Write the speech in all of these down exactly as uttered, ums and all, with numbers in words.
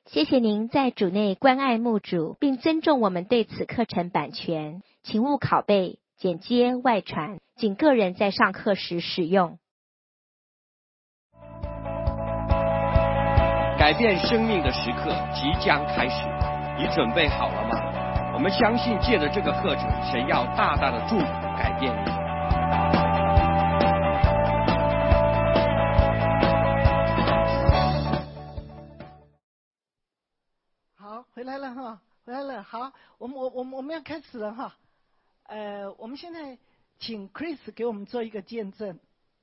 谢谢您在主内关爱牧主，并尊重我们对此课程版权，请勿拷贝、剪接、外传，仅个人在上课时使用。 改变生命的时刻即将开始，你准备好了吗？我们相信借着这个课程，神要大大的祝福改变你。 好，回来了哈，回来了。好，我们我我们我们要开始了哈。呃，我们现在请 Chris 给我们做一个见证。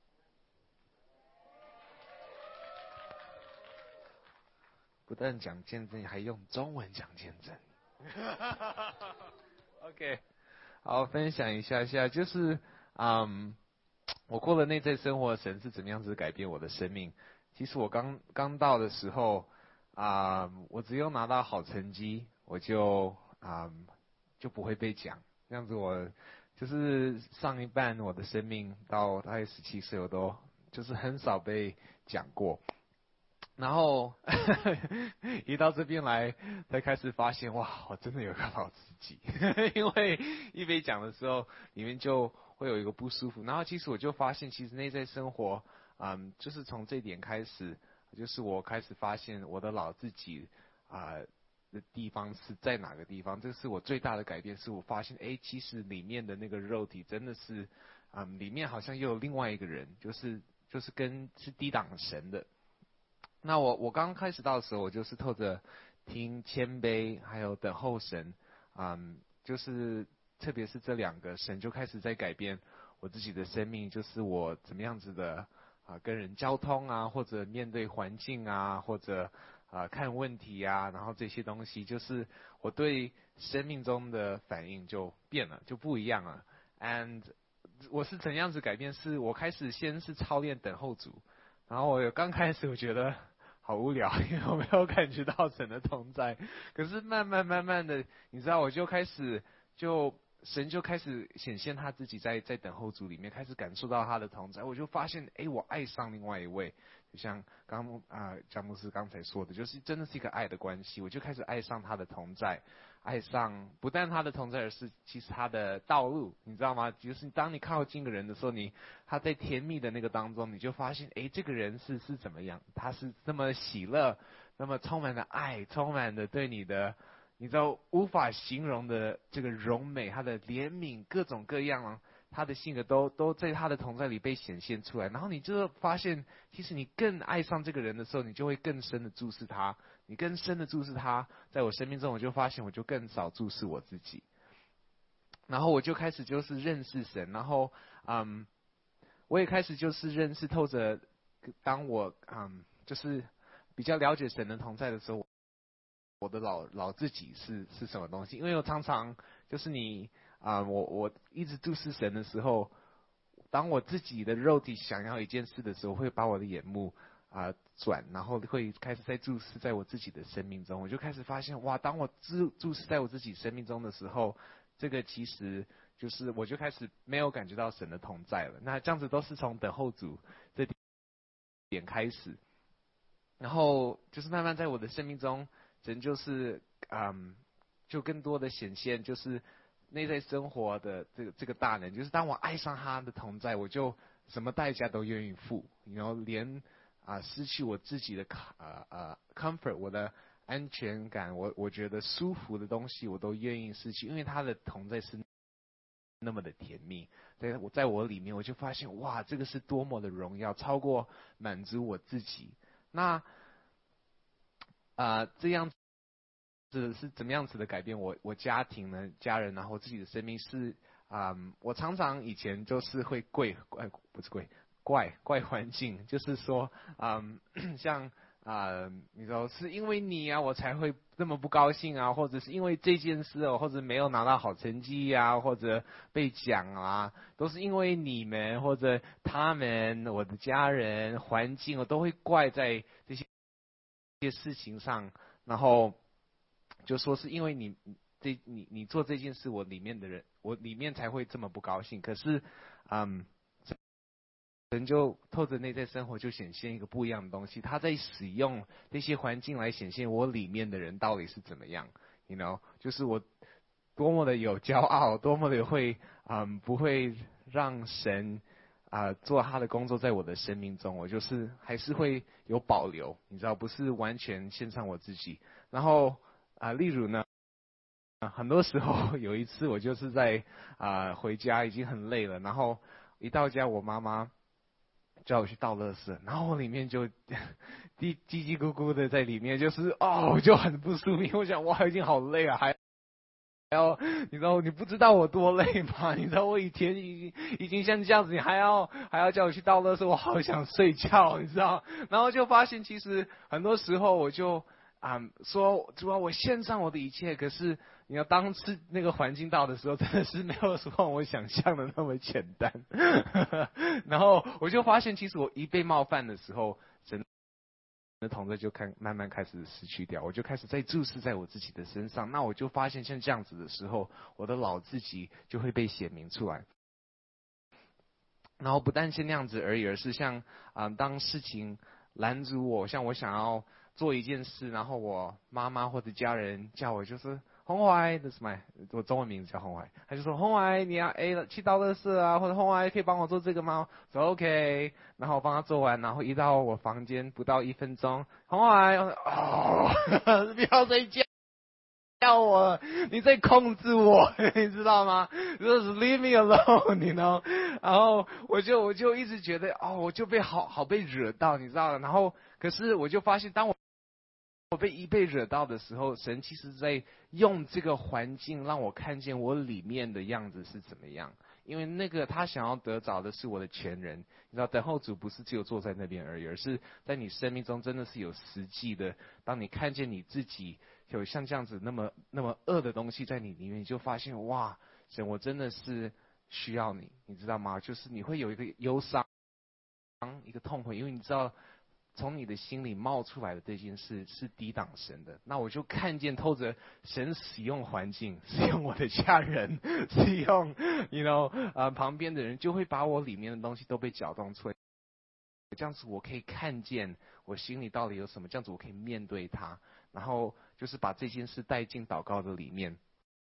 不但讲见证，还用中文讲见证。OK， 好，分享一下下，就是嗯，我过了内在生活，神是怎么样子改变我的生命。其实我刚刚到的时候啊、呃，我只有拿到好成绩，我就啊、呃、就不会被讲。这样子我就是上一半我的生命到大概十七岁，我都就是很少被讲过。然后一到这边来，才开始发现哇，我真的有个好自己。因为一被讲的时候，里面就会有一个不舒服。然后其实我就发现，其实内在生活，嗯，就是从这点开始，就是我开始发现我的老自己啊、呃、的地方是在哪个地方。这是我最大的改变，是我发现，哎，其实里面的那个肉体真的是，嗯，里面好像又有另外一个人，就是就是跟是抵挡神的。那我我刚开始到的时候，我就是透着听谦卑，还有等候神，嗯，就是特别是这两个，神就开始在改变我自己的生命，就是我怎么样子的啊、呃、跟人交通啊，或者面对环境啊，或者啊、呃、看问题啊，然后这些东西，就是我对生命中的反应就变了，就不一样了。And 我是怎样子改变？是我开始先是操练等候主，然后我刚开始我觉得好无聊，因为我没有感觉到神的同在。可是慢慢慢慢的，你知道，我就开始就神就开始显现他自己在在等候组里面，开始感受到他的同在。我就发现，哎，我爱上另外一位，就像刚啊詹姆斯刚才说的，就是真的是一个爱的关系。我就开始爱上他的同在，爱上不但他的同在，而是其实他的道路，你知道吗？就是当你靠近一个人的时候，你他在甜蜜的那个当中，你就发现，哎，这个人是是怎么样？他是那么喜乐，那么充满了爱，充满了对你的，你知道无法形容的这个荣美，他的怜悯，各种各样，他的性格都都在他的同在里被显现出来。然后你就发现，其实你更爱上这个人的时候，你就会更深的注视他。你更深的注视他，在我生命中，我就发现，我就更少注视我自己。然后我就开始就是认识神，然后嗯，我也开始就是认识透着，当我嗯就是比较了解神的同在的时候，我的老老自己是是什么东西？因为我常常就是你啊、呃，我我一直注视神的时候，当我自己的肉体想要一件事的时候，会把我的眼目啊、呃、转，然后会开始在注视在我自己的生命中，我就开始发现哇，当我注注视在我自己生命中的时候，这个其实就是我就开始没有感觉到神的同在了。那这样子都是从等候主这点开始，然后就是慢慢在我的生命中，神就是嗯，就更多的显现，就是内在生活的这个这个大能，就是当我爱上他的同在，我就什么代价都愿意付，然后连啊、呃、失去我自己的呃呃 comfort， 我的安全感，我我觉得舒服的东西，我都愿意失去，因为他的同在是那么的甜蜜，在我在我里面，我就发现哇，这个是多么的荣耀，超过满足我自己。那啊、呃，这样子是怎么样子的改变我我家庭呢？家人，然后自己的生命是啊、嗯，我常常以前就是会跪怪不是跪怪怪环境，就是说嗯，像啊、呃，你说是因为你啊，我才会这么不高兴啊，或者是因为这件事哦，或者没有拿到好成绩啊，或者被讲啊，都是因为你们或者他们，我的家人、环境，我都会怪在这些些事情上，然后就说是因为你这你你做这件事，我里面的人，我里面才会这么不高兴。可是，嗯。 神就透着内在生活就显现一个不一样的东西，他在使用这些环境来显现我里面的人到底是怎么样 ，you know， 就是我多么的有骄傲，多么的会，嗯，不会让神啊、呃、做他的工作在我的生命中，我就是还是会有保留，你知道，不是完全献上我自己。然后啊、呃，例如呢，啊，很多时候有一次我就是在啊、呃、回家已经很累了，然后一到家我妈妈叫我去倒垃圾，然后我里面就叽叽叽咕咕的在里面，就是哦，我就很不舒服。我想哇，已经好累啊，还还要你知道你不知道我多累吗？你知道我以前已经已经像这样子，你还要还要叫我去倒垃圾，我好想睡觉，你知道？然后就发现其实很多时候我就啊、嗯、说主要我献上我的一切，可是你要当时那个环境到的时候，真的是没有说我想象的那么简单。然后我就发现，其实我一被冒犯的时候，神的同在就看慢慢开始失去掉，我就开始在注视在我自己的身上。那我就发现，像这样子的时候，我的老自己就会被显明出来。然后不但是那样子而已，而是像啊、呃，当事情拦阻我，像我想要做一件事，然后我妈妈或者家人叫我就是红怀，这是 my 我中文名字叫红怀，他就说红怀你要 A 去倒垃圾啊，或者红怀可以帮我做这个吗？说 OK， 然后我帮他做完，然后一到我房间不到一分钟，红怀哦，不要再叫。叫我，你在控制我，你知道吗？就是 leave me alone， 你 you know？ 然后我就我就一直觉得，哦，我就被好好被惹到，你知道吗？然后可是我就发现，当我我被一被惹到的时候，神其实在用这个环境让我看见我里面的样子是怎么样。因为那个他想要得着的是我的全人，你知道，等候主不是只有坐在那边而已，而是在你生命中真的是有实际的。当你看见你自己有像这样子那么那么恶的东西在你里面，你就发现哇，神，我真的是需要你，你知道吗？就是你会有一个忧伤，一个痛悔，因为你知道。从你的心里冒出来的这件事是抵挡神的，那我就看见透着神使用环境，使用我的家人，使用 you know 呃旁边的人，就会把我里面的东西都被搅动出来。这样子我可以看见我心里到底有什么，这样子我可以面对它，然后就是把这件事带进祷告的里面。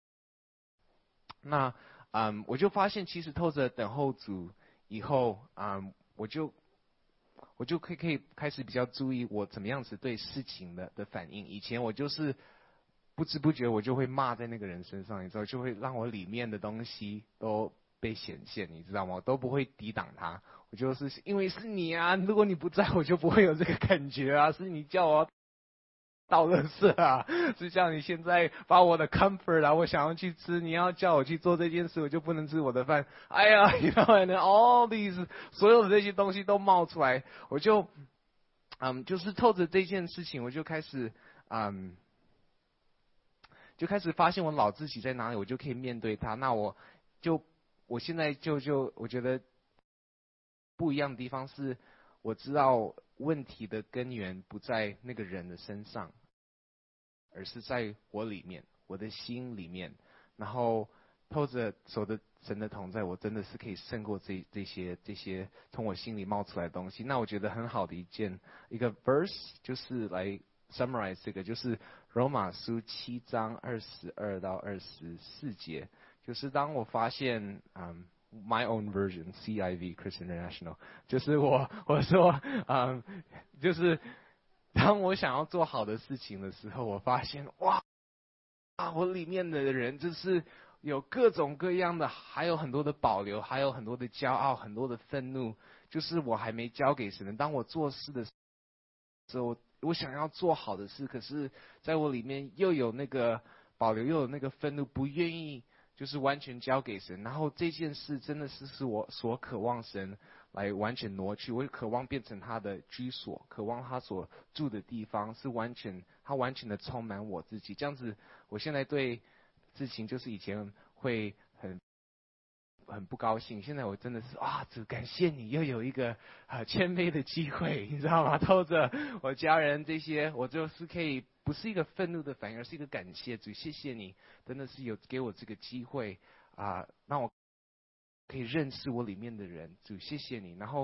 那嗯，我就发现其实透着等候主以后，嗯，我就。我就可以可以开始比较注意我怎么样子对事情的的反应。以前我就是不知不觉我就会骂在那个人身上，你知道，就会让我里面的东西都被显现，你知道吗？我都不会抵挡他。我就是因为是你啊，如果你不在我就不会有这个感觉啊，是你叫我倒垃圾啊，是叫你现在把我的 comfort 啊，我想要去吃，你要叫我去做这件事，我就不能吃我的饭。哎呀 ，you know and all these 所有的这些东西都冒出来，我就，嗯，就是透着这件事情，我就开始，嗯，就开始发现我老自己在哪里，我就可以面对它。那我就，我现在就就我觉得不一样的地方是，我知道问题的根源不在那个人的身上，而是在我里面，我的心里面。然后透着手的神的同在，我真的是可以胜过这这些这些从我心里冒出来的东西。那我觉得很好的一件一个 verse 就是来 summarize 这个，就是罗马书七章二十二到二十四节，就是当我发现嗯。My own version, C I V Christian International， 就是我我说，嗯，就是当我想要做好的事情的时候，我发现哇，啊，我里面的人就是有各种各样的，还有很多的保留，还有很多的骄傲，很多的愤怒，就是我还没交给神。当我做事的时候，我想要做好的事，可是在我里面又有那个保留，又有那个愤怒，不愿意。就是完全交给神，然后这件事真的是是我所渴望神来完全挪去，我渴望变成他的居所，渴望他所住的地方是完全，他完全的充满我自己。这样子，我现在对事情就是以前会很很不高兴，现在我真的是啊，主感谢你又有一个啊谦卑的机会，你知道吗？透着我家人这些，我就是可以。不是一个愤怒的反应，而是一个感谢主，谢谢你，真的是有给我这个机会啊、呃，让我可以认识我里面的人，主谢谢你。然后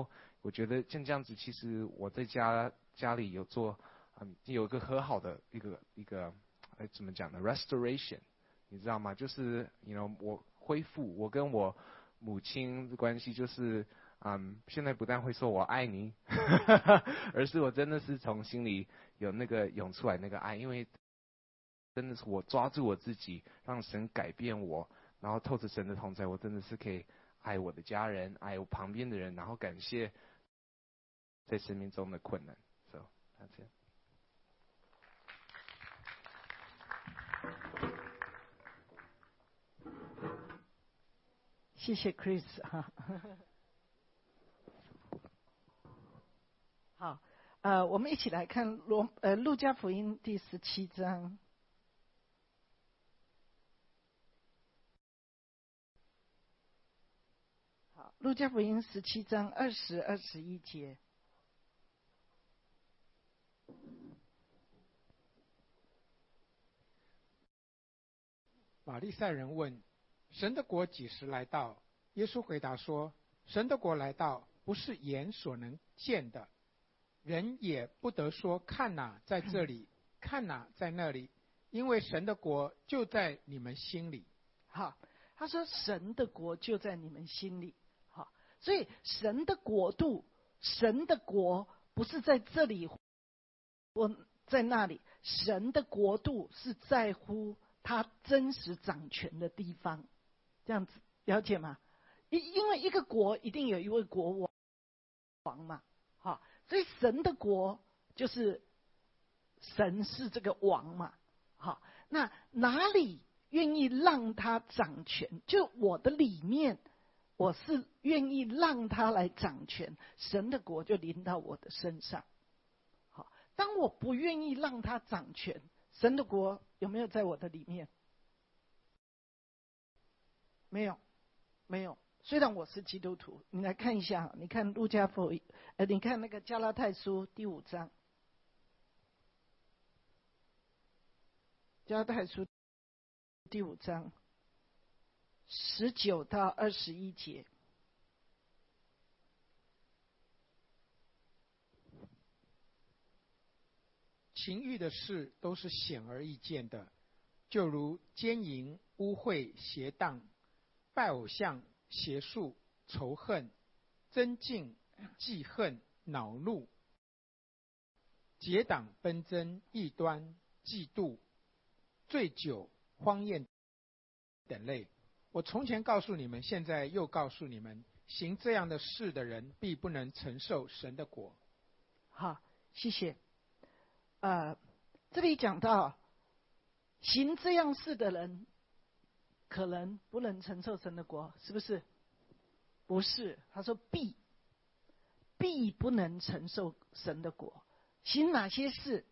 我觉得像这样子，其实我在家家里有做，嗯，有一个和好的一个一个，哎，怎么讲呢 ？restoration， 你知道吗？就是 ，you know， 我恢复我跟我母亲的关系，就是，嗯，现在不但会说我爱你，而是我真的是从心里有那个涌出来那个爱，因为真的是我抓住我自己，让神改变我，然后透着神的同在，我真的是可以爱我的家人，爱我旁边的人，然后感谢在生命中的困难。So that's it。 谢谢 Chris 哈。好，呃，我们一起来看罗呃路加福音第十七章。好，路加福音十七章二十二十一节。 法利赛人问：神的国几时来到？耶稣回答说：神的国来到，不是眼所能见的，人也不得说看哪在这里，看哪在那里，因为神的国就在你们心里。 好，他说神的国就在你们心里。好，所以神的国度，神的国不是在这里或在那里，神的国度是在乎他真实掌权的地方。这样子了解吗？因因为一个国一定有一位国王王嘛，好，所以神的国就是神是这个王嘛，好，那哪里愿意让他掌权？就我的里面，我是愿意让他来掌权，神的国就临到我的身上。好，当我不愿意让他掌权，神的国有没有在我的里面？没有，没有。虽然我是基督徒，你来看一下，你看路加福音，呃，你看那个加拉太书第五章，加拉太书第五章十九到二十一节。 情欲的事都是显而易见的，就如奸淫、污秽、邪荡、拜偶像、邪术、仇恨、争竞、记恨、恼怒、结党纷争、异端、嫉妒、醉酒、荒宴等类。我从前告诉你们，现在又告诉你们，行这样的事的人，必不能承受神的国。 好，谢谢。呃，这里讲到行这样事的人，可能不能承受神的国，是不是？不是，他说必必不能承受神的国。行哪些事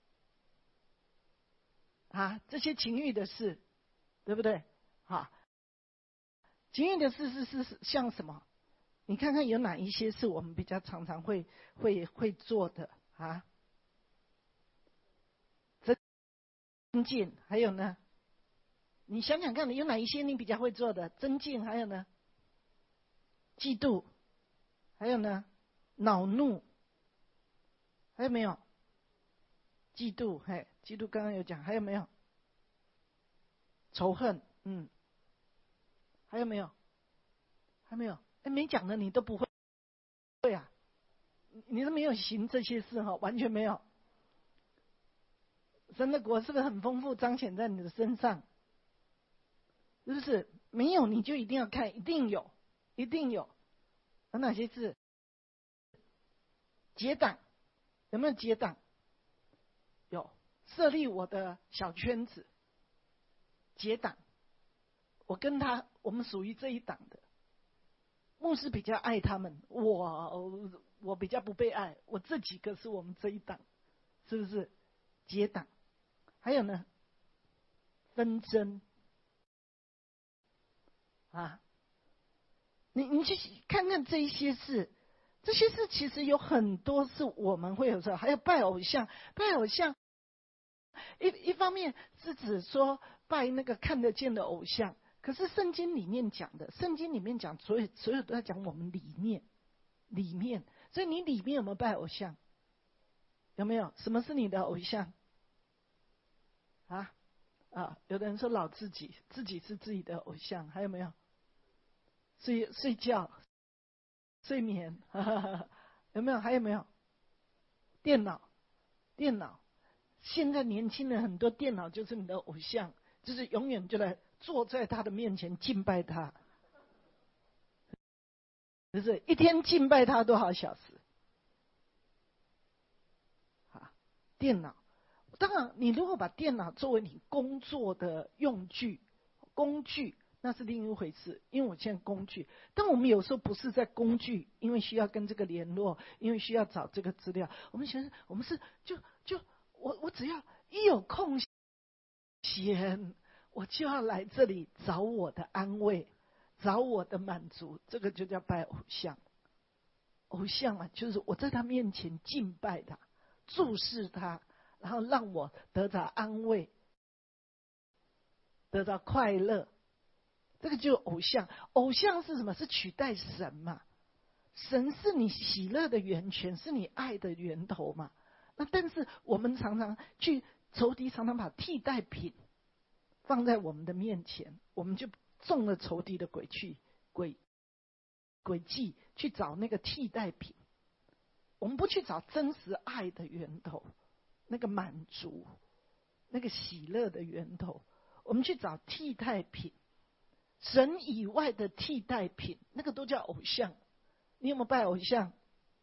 啊？这些情欲的事，对不对？好，情欲的事是是是像什么？你看看有哪一些是我们比较常常会会会做的啊？增进，还有呢？你想想看，有哪一些你比较会做的？增进，还有呢？嫉妒，还有呢？恼怒，还有没有？嫉妒，嘿，嫉妒刚刚有讲，还有没有？仇恨，嗯，还有没有？还没有？哎，没讲的你都不会，会啊？你都没有行这些事哈，完全没有。神的国是不是很丰富彰显在你的身上？是不是？没有你就一定要看，一定有，一定有。有哪些字？结党，有没有结党？有，设立我的小圈子，结党。我跟他，我们属于这一党的。牧师比较爱他们，我我比较不被爱，我这几个是我们这一党，是不是？结党。还有呢，纷争啊，你你去看看这一些事，这些事其实有很多是我们会有时候，还有拜偶像，拜偶像，一一方面是指说拜那个看得见的偶像，可是圣经里面讲的，圣经里面讲所有所有都在讲我们里面，里面， 所以你里面有没有拜偶像？有没有？什么是你的偶像？啊啊！有的人说老自己，自己是自己的偶像，还有没有？睡睡觉、睡眠，哈哈哈，有没有？还有没有？电脑，电脑。现在年轻人很多电脑就是你的偶像，就是永远就来坐在他的面前敬拜他，就是一天敬拜他多少小时？啊，电脑。当然，你如果把电脑作为你工作的用具、工具，那是另一回事。因为我现在工具，但我们有时候不是在工具，因为需要跟这个联络，因为需要找这个资料。我们其实我们是就就我我只要一有空闲，我就要来这里找我的安慰，找我的满足。这个就叫拜偶像。偶像啊，就是我在他面前敬拜他，注视他。然后让我得到安慰，得到快乐，这个就是偶像。偶像是什么？是取代神嘛？神是你喜乐的源泉，是你爱的源头嘛？那但是我们常常去仇敌，常常把替代品放在我们的面前，我们就中了仇敌的诡计，诡诡计去找那个替代品，我们不去找真实爱的源头。那个满足，那个喜乐的源头，我们去找替代品，神以外的替代品，那个都叫偶像。你有没有拜偶像？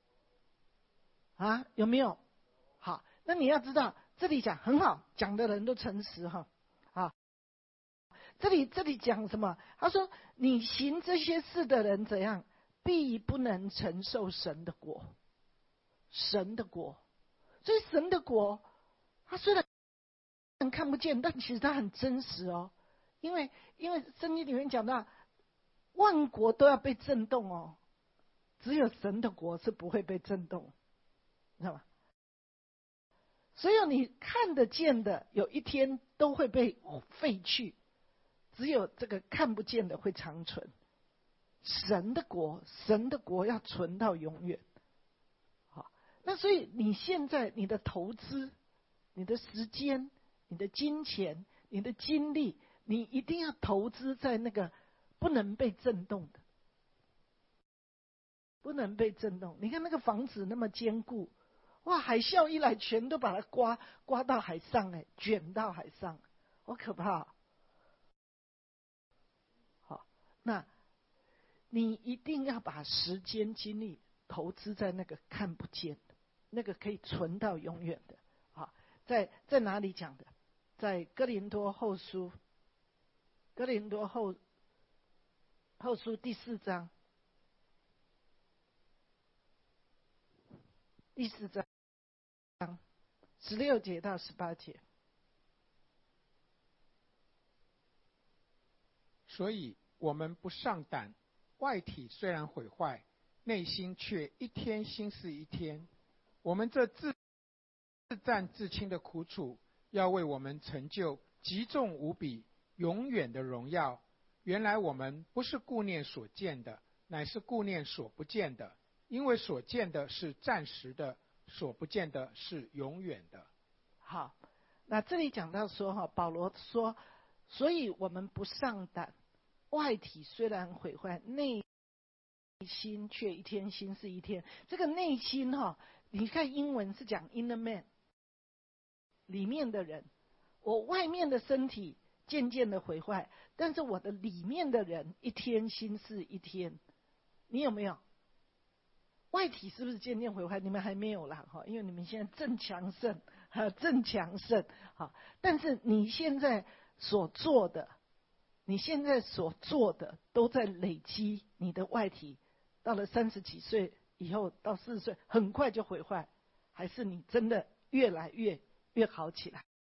啊，有没有？好，那你要知道，这里讲很好，讲的人都诚实哈。啊，这里这里讲什么？他说，你行这些事的人怎样，必不能承受神的国。神的国。所以神的国，他虽然看不见，但其实他很真实哦。因为因为圣经里面讲到，万国都要被震动哦，只有神的国是不会被震动，知道吗？所有你看得见的，有一天都会被废去，只有这个看不见的会长存。神的国，神的国要存到永远。那所以你现在你的投资、你的时间、你的金钱、你的精力，你一定要投资在那个不能被震动的，不能被震动。你看那个房子那么坚固，哇，海啸一来，全都把它刮刮到海上，哎，卷到海上，好可怕。好，那你一定要把时间、精力投资在那个看不见的。那个可以存到永远的。好，在在哪里讲的？在哥林多后书，哥林多后后书第四章，第四章十六节到十八节。 所以我们不上胆，外体虽然毁坏，内心却一天新似一天。我们这自自战自轻的苦楚，要为我们成就极重无比、永远的荣耀。原来我们不是顾念所见的，乃是顾念所不见的，因为所见的是暂时的，所不见的是永远的。 好，那这里讲到说哈，保罗说，所以我们不上胆，外体虽然毁坏，内心却一天新似一天。这个内心哈。你看英文是讲 inner man， 里面的人，我外面的身体渐渐的毁坏，但是我的里面的人一天新似一天。你有没有？外体是不是渐渐毁坏？你们还没有啦，哈，因为你们现在正强盛，哈，正强盛，哈。但是你现在所做的，你现在所做的，都在累积你的外体，到了三十几岁。以后到四十岁很快就毁坏，还是你真的越来越越好起来？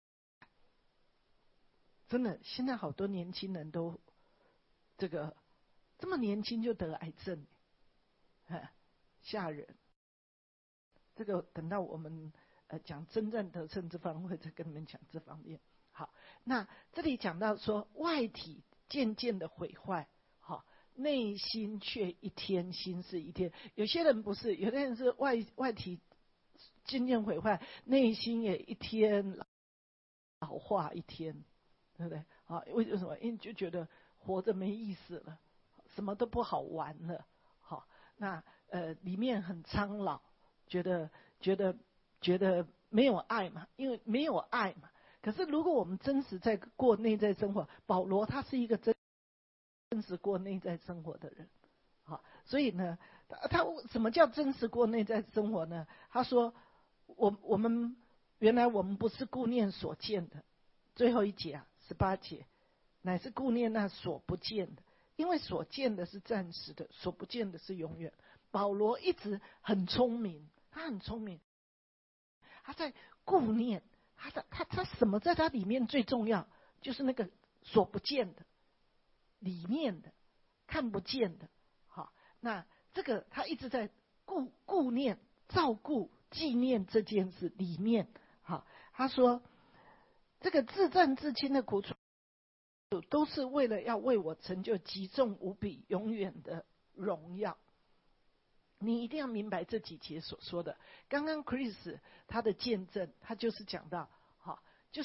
真的，现在好多年轻人都这个这么年轻就得癌症，哎，吓人。这个等到我们呃讲真正得胜这方面，会再跟你们讲这方面。好，那这里讲到说外体渐渐的毁坏，好， 内心却一天心是一天。有些人不是，有的人是外外体渐渐毁坏，内心也一天老化一天，对不对？啊，为什么？因为就觉得活着没意思了，什么都不好玩了。好，那呃里面很苍老，觉得觉得觉得没有爱嘛，因为没有爱嘛。可是如果我们真实在过内在生活，保罗他是一个真真实过内在生活的人。好，所以呢，他他什么叫真实过内在生活呢？他说，我我们原来我们不是顾念所见的，最后一节啊，十八节，乃是顾念那所不见的，因为所见的是暂时的，所不见的是永远。保罗一直很聪明，他很聪明，他在顾念，他的他他什么在他里面最重要，就是那个所不见的，里面的，看不见的。好，那这个他一直在顾顾念、照顾、纪念这件事里面。好，他说这个自战自亲的苦楚，都是为了要为我成就极重无比、永远的荣耀。你一定要明白这几节所说的。刚刚 Chris 他的见证，他就是讲到，好，就是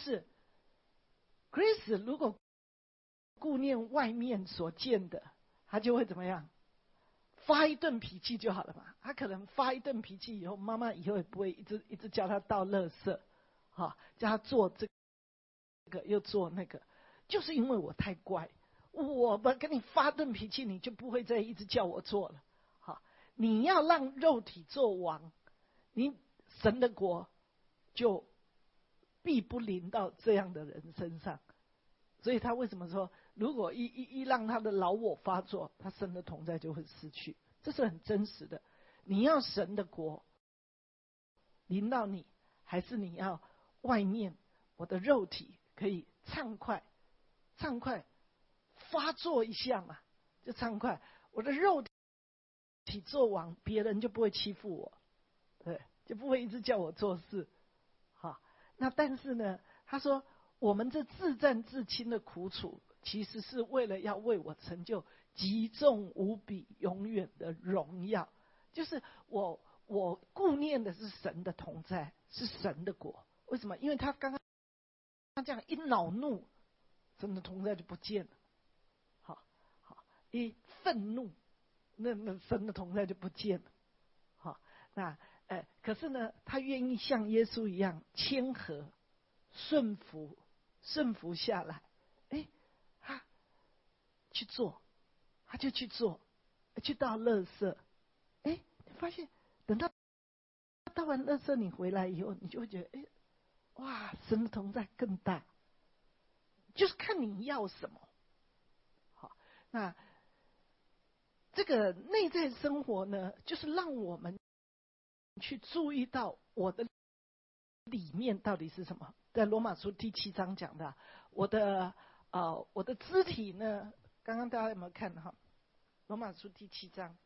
Chris 如果顾念外面所见的，他就会怎么样？发一顿脾气就好了嘛。他可能发一顿脾气以后，妈妈以后也不会一直一直叫他倒垃圾，好，叫他做这个又做那个，就是因为我太乖，我不跟你发顿脾气，你就不会再一直叫我做了。好，你要让肉体做王，你神的国就必不临到这样的人身上。所以他为什么说，如果一一一让他的老我发作，他神的同在就会失去，这是很真实的。你要神的国临到你，还是你要外面我的肉体可以畅快畅快发作一下嘛，就畅快，我的肉体做王，别人就不会欺负我，对，就不会一直叫我做事。好，那但是呢，他说我们这自战自亲的苦楚，其实是为了要为我成就极重无比、永远的荣耀。就是我我顾念的是神的同在，是神的国。为什么？因为他刚刚他这样一恼怒，神的同在就不见了。好，好，一愤怒，那那神的同在就不见了。好，那呃，可是呢，他愿意像耶稣一样谦和、顺服。顺服下来，哎，他去做，他就去做，去倒垃圾，哎，你发现等到倒完垃圾你回来以后，你就会觉得，哎，哇，神的同在更大，就是看你要什么。好，那这个内在生活呢，就是让我们去注意到我的里面到底是什么。在罗马书第七章讲的，我的呃我的肢体呢，刚刚大家有没有看哈？罗马书第七章，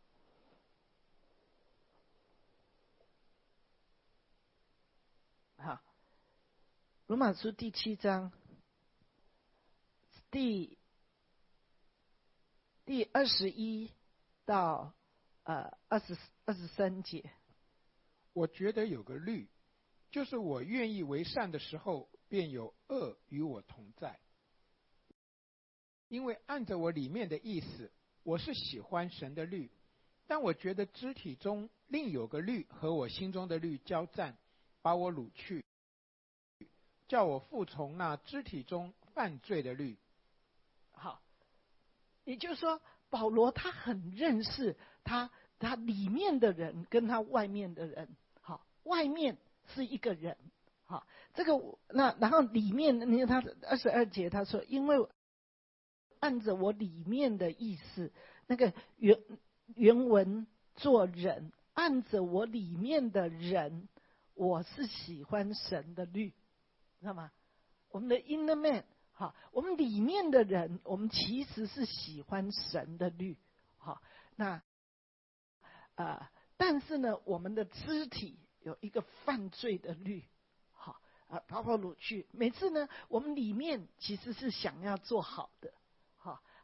好，罗马书第七章第第二十一到呃二十二十三节。 我觉得有个律，就是我愿意为善的时候，便有恶与我同在。因为按着我里面的意思，我是喜欢神的律，但我觉得肢体中另有个律和我心中的律交战，把我掳去，叫我服从那肢体中犯罪的律。 好，也就是说，保罗他很认识他他里面的人跟他外面的人。好，外面是一个人。好，这个那然后里面，你看他二十二节他说，因为按着我里面的意思，那个原原文做人，按着我里面的人，我是喜欢神的律，知道吗？我们的 inner man， 好，我们里面的人，我们其实是喜欢神的律，好，那呃，但是呢，我们的肢体有一个犯罪的律，好啊，把我掳去。每次呢，我们里面其实是想要做好的。好啊，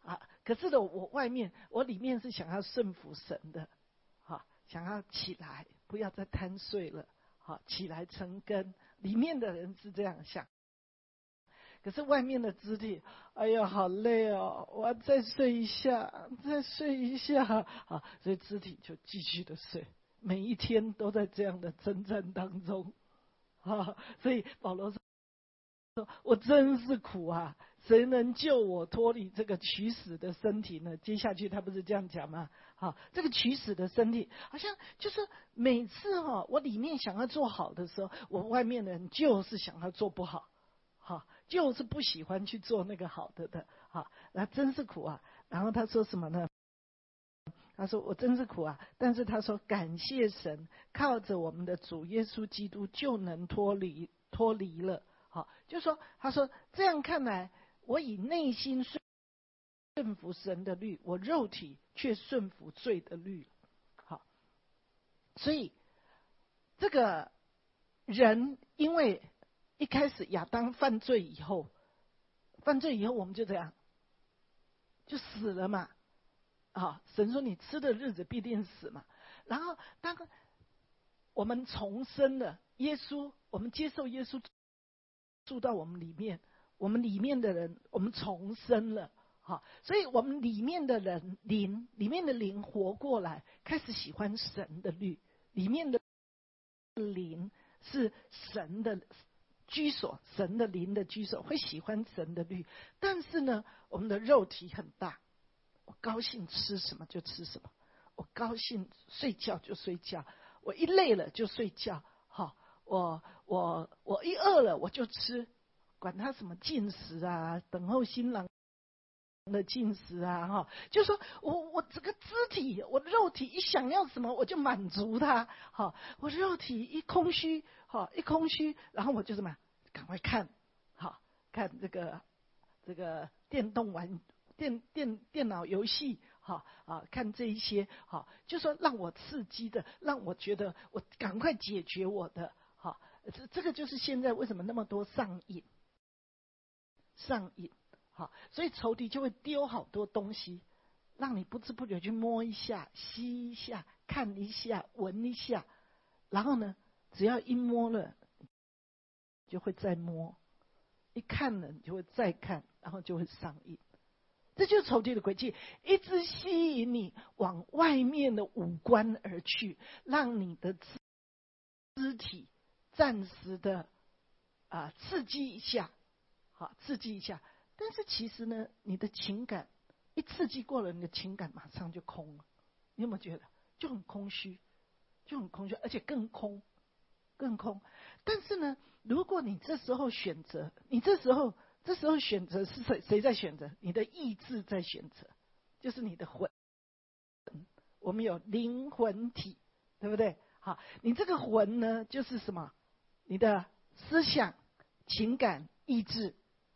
可是呢，我外面我里面是想要顺服神的，哈，想要起来，不要再贪睡了，好，起来成根。里面的人是这样想，可是外面的肢体，哎呀，好累哦，我要再睡一下，再睡一下，啊，所以肢体就继续的睡，每一天都在这样的征战当中，啊，所以保罗说：“我真是苦啊！谁能救我脱离这个取死的身体呢？”接下去他不是这样讲吗？好，这个取死的身体，好像就是每次哈、哦，我里面想要做好的时候，我外面的人就是想要做不好，好，就是不喜欢去做那个好的的，好，那真是苦啊。然后他说什么呢？他说：“我真是苦啊！”但是他说：“感谢神，靠着我们的主耶稣基督就能脱离脱离了。”好，就说他说这样看来，我以内心顺顺服神的律，我肉体却顺服罪的律。好，所以这个人因为一开始亚当犯罪以后，犯罪以后我们就这样就死了嘛。啊，神说你吃的日子必定死嘛。然后当我们重生了，耶稣，我们接受耶稣住到我们里面，我们里面的人，我们重生了，好，所以我们里面的人灵，里面的灵活过来，开始喜欢神的律，里面的灵是神的居所，神的灵的居所，会喜欢神的律。但是呢，我们的肉体很大，我高兴吃什么就吃什么，我高兴睡觉就睡觉，我一累了就睡觉，好。我我我一饿了我就吃，管他什么禁食啊，等候新郎的禁食啊，哈，就说我我这个肢体，我肉体一想要什么我就满足他，好，我肉体一空虚，好一空虚，然后我就什么，赶快看，好看这个这个电动玩电电电脑游戏。好啊，看这一些，好，就说让我刺激的，让我觉得我赶快解决我的，好，这这个就是现在为什么那么多上瘾，上瘾，好，所以仇敌就会丢好多东西，让你不知不觉去摸一下、吸一下、看一下、闻一下，然后呢，只要一摸了，就会再摸，一看了你就会再看，然后就会上瘾。这就是仇敌的诡计，一直吸引你往外面的五官而去，让你的肢体暂时的啊刺激一下，好刺激一下。但是其实呢，你的情感一刺激过了，你的情感马上就空了。你有没有觉得就很空虚，就很空虚，而且更空，更空。但是呢，如果你这时候选择，你这时候。这时候选择是谁？谁在选择？你的意志在选择，就是你的魂。我们有灵魂体，对不对？好，你这个魂呢，就是什么？你的思想、情感、意志。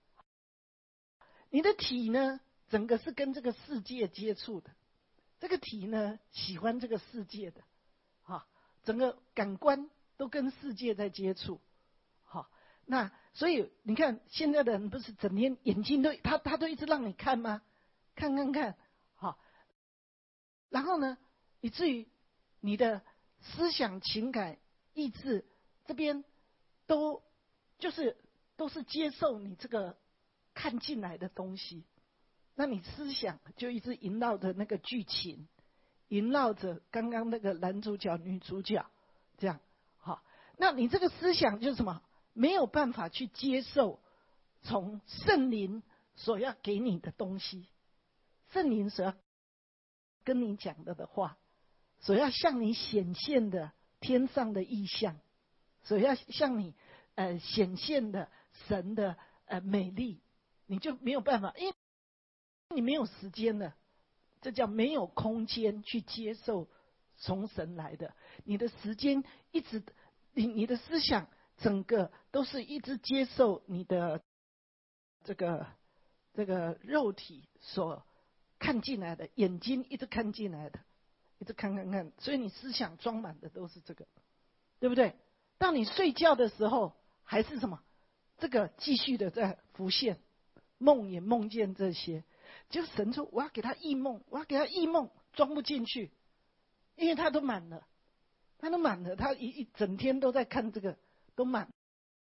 你的体呢，整个是跟这个世界接触的。这个体呢，喜欢这个世界的，好，整个感官都跟世界在接触，好。那所以你看，现在的人不是整天眼睛都他他都一直让你看吗？看看看，好。然后呢，以至于你的思想、情感、意志这边都就是都是接受你这个看进来的东西，那你思想就一直萦绕着那个剧情，萦绕着刚刚那个男主角、女主角，这样好。那你这个思想就是什么？没有办法去接受从圣灵所要给你的东西，圣灵所要跟你讲的的话，所要向你显现的天上的意象，所要向你呃显现的神的呃美丽，你就没有办法，因为你没有时间了，这叫没有空间去接受从神来的。你的时间一直，你你的思想。整个都是一直接受你的这个这个肉体所看进来的，眼睛一直看进来的，一直看看看，所以你思想装满的都是这个，对不对？当你睡觉的时候，还是什么？这个继续的在浮现，梦也梦见这些。 就神说我要给他异梦，我要给他异梦，装不进去，因为他都满了，他都满了，他一一整天都在看这个，都满了。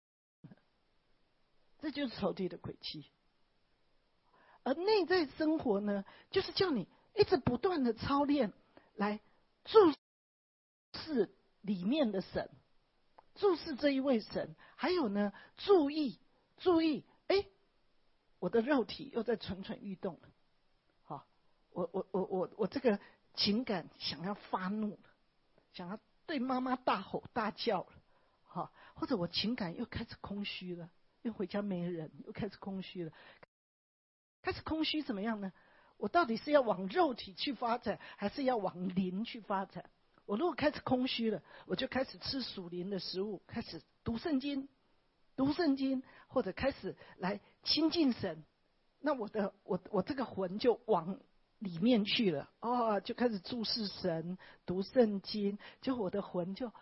这就是仇敌的诡计。而内在生活呢，就是叫你一直不断的操练，来注视里面的神，注视这一位神，还有呢，注意注意，哎，我的肉体又在蠢蠢欲动了，好，我我我我我这个情感想要发怒了，想要对妈妈大吼大叫了，好，或者我情感又开始空虚了，又回家没人，又开始空虚了。开始空虚怎么样呢？我到底是要往肉体去发展，还是要往灵去发展？我如果开始空虚了，我就开始吃属灵的食物，开始读圣经，读圣经，或者开始来亲近神。那我的我我这个魂就往里面去了，哦，就开始注视神，读圣经，就我的魂就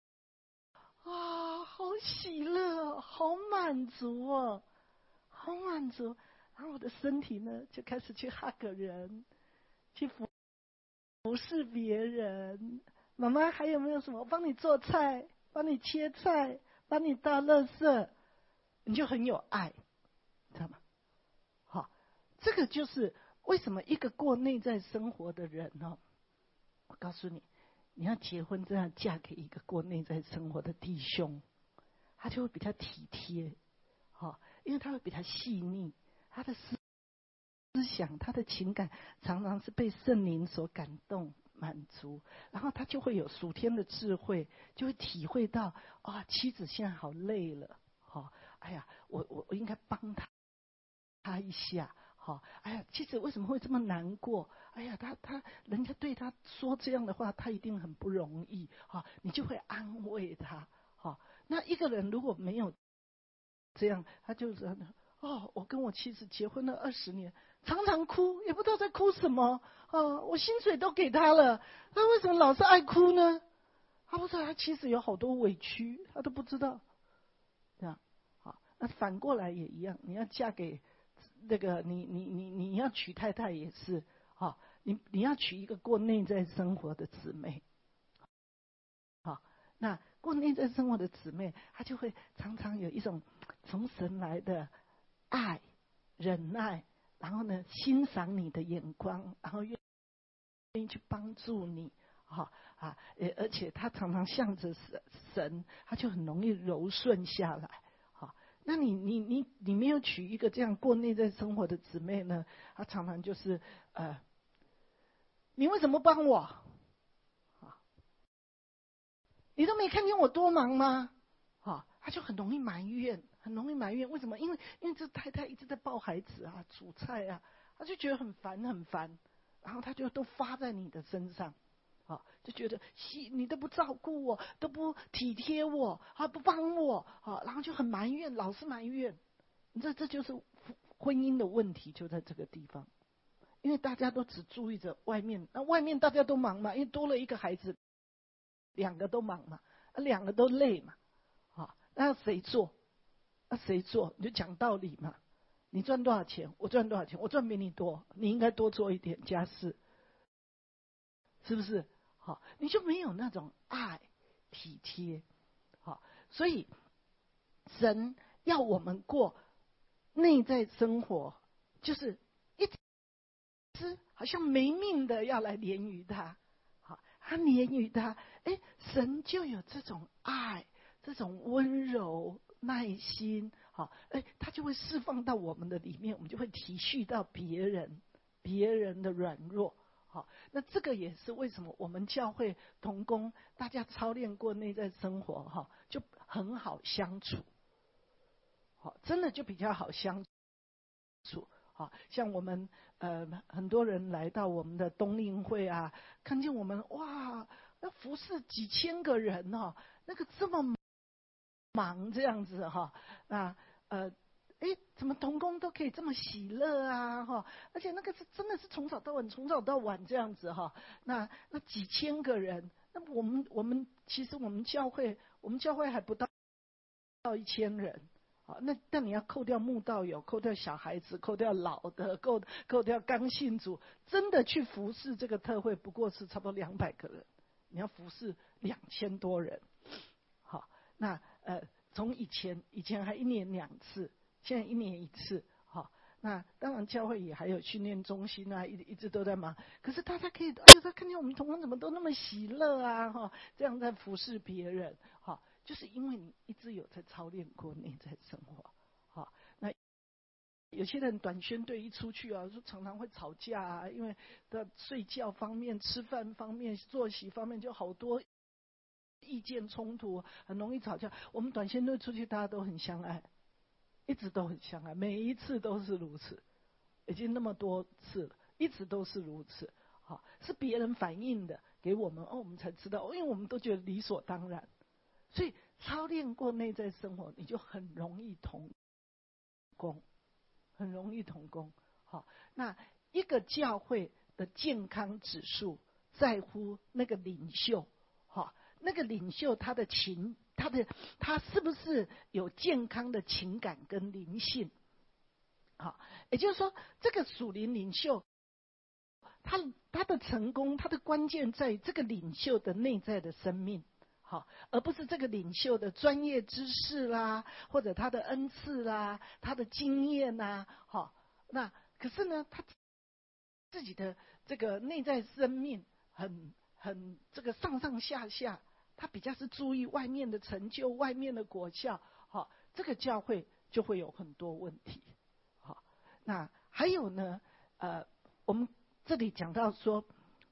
啊，好喜乐，好满足哦，好满足。然后我的身体呢，就开始去哈个人，去服服侍别人。妈妈还有没有什么？我帮你做菜，帮你切菜，帮你倒垃圾，你就很有爱，知道吗？好，这个就是为什么一个过内在生活的人哦，我告诉你，你要结婚这样嫁给一个过内在生活的弟兄，他就会比较体贴，好，因为他会比较细腻。他的思思想，他的情感常常是被圣灵所感动满足，然后他就会有属天的智慧，就会体会到啊、哦，妻子现在好累了，好、哦，哎呀，我我我应该帮他他一下，好、哦，哎呀，妻子为什么会这么难过？哎呀，他他人家对他说这样的话，他一定很不容易，好、哦，你就会安慰他，好、哦，那一个人如果没有这样，他就这样。哦，我跟我妻子结婚了二十年，常常哭，也不知道在哭什么。哦，我薪水都给他了，他为什么老是爱哭呢？他不知道他妻子有好多委屈，他都不知道。这样，好，那反过来也一样，你要嫁给那个你你你你要娶太太也是，好，你你要娶一个过内在生活的姊妹。好，那过内在生活的姊妹，她就会常常有一种从神来的爱、忍耐，然后呢，欣赏你的眼光，然后愿意去帮助你，哈啊，而且他常常向着神，神，他就很容易柔顺下来，哈。那你你你你没有娶一个这样过内在生活的姊妹呢？他常常就是呃，你为什么帮我？啊，你都没看见我多忙吗？啊，他就很容易埋怨。很容易埋怨，为什么？因为因为这太太一直在抱孩子啊，煮菜啊，他就觉得很烦很烦，然后他就都发在你的身上，啊，就觉得你都不照顾我，都不体贴我，啊，不帮我，啊，然后就很埋怨，老是埋怨。这这就是婚姻的问题，就在这个地方，因为大家都只注意着外面，那外面大家都忙嘛，因为多了一个孩子，两个都忙嘛，两个都累嘛，啊，那谁做？那谁做？你就讲道理嘛。你赚多少钱？我赚多少钱？我赚比你多，你应该多做一点家事，是不是？好，你就没有那种爱、体贴，好，所以神要我们过内在生活，就是一直好像没命的要来怜于他，好，他怜于他，哎，神就有这种爱，这种温柔。耐心，好，哎，他就会释放到我们的里面，我们就会体恤到别人，别人的软弱，好，那这个也是为什么我们教会同工大家操练过内在生活，哈，就很好相处，好，真的就比较好相处，好，像我们呃很多人来到我们的冬令会啊，看见我们哇，要服侍几千个人哦，那个这么忙这样子哈，啊呃，哎，怎么同工都可以这么喜乐啊哈？而且那个是真的是从早到晚，从早到晚这样子哈。那那几千个人，那我们我们其实我们教会，我们教会还不到到一千人好，那但你要扣掉慕道友，扣掉小孩子，扣掉老的，扣扣掉刚信主，真的去服侍这个特会，不过是差不多两百个人，你要服侍两千多人。好，那呃，从以前以前还一年两次，现在一年一次。好，那当然教会也还有训练中心啊，一一直都在忙。可是大家可以，哎呦，他看见我们同工怎么都那么喜乐啊，哈，这样在服侍别人，哈。就是因为你一直有在操练过内在生活，好，那有些人短宣队一出去啊，就常常会吵架啊，因为的睡觉方面、吃饭方面、作息方面就好多意见冲突，很容易吵架。我们短宣队出去，大家都很相爱，一直都很相爱，每一次都是如此，已经那么多次了，一直都是如此。好，是别人反映的给我们，哦，我们才知道，因为我们都觉得理所当然。所以操练过内在生活，你就很容易同工，很容易同工。好，那一个教会的健康指数在乎那个领袖，好，那个领袖他的情，他的他是不是有健康的情感跟灵性？好，也就是说，这个属灵领袖，他他的成功，他的关键在于这个领袖的内在的生命。好，而不是这个领袖的专业知识啦，或者他的恩赐啦，他的经验啦，好，那可是呢，他自己的这个内在生命很很这个上上下下，他比较是注意外面的成就、外面的果效，好，这个教会就会有很多问题。好，那还有呢，呃，我们这里讲到说，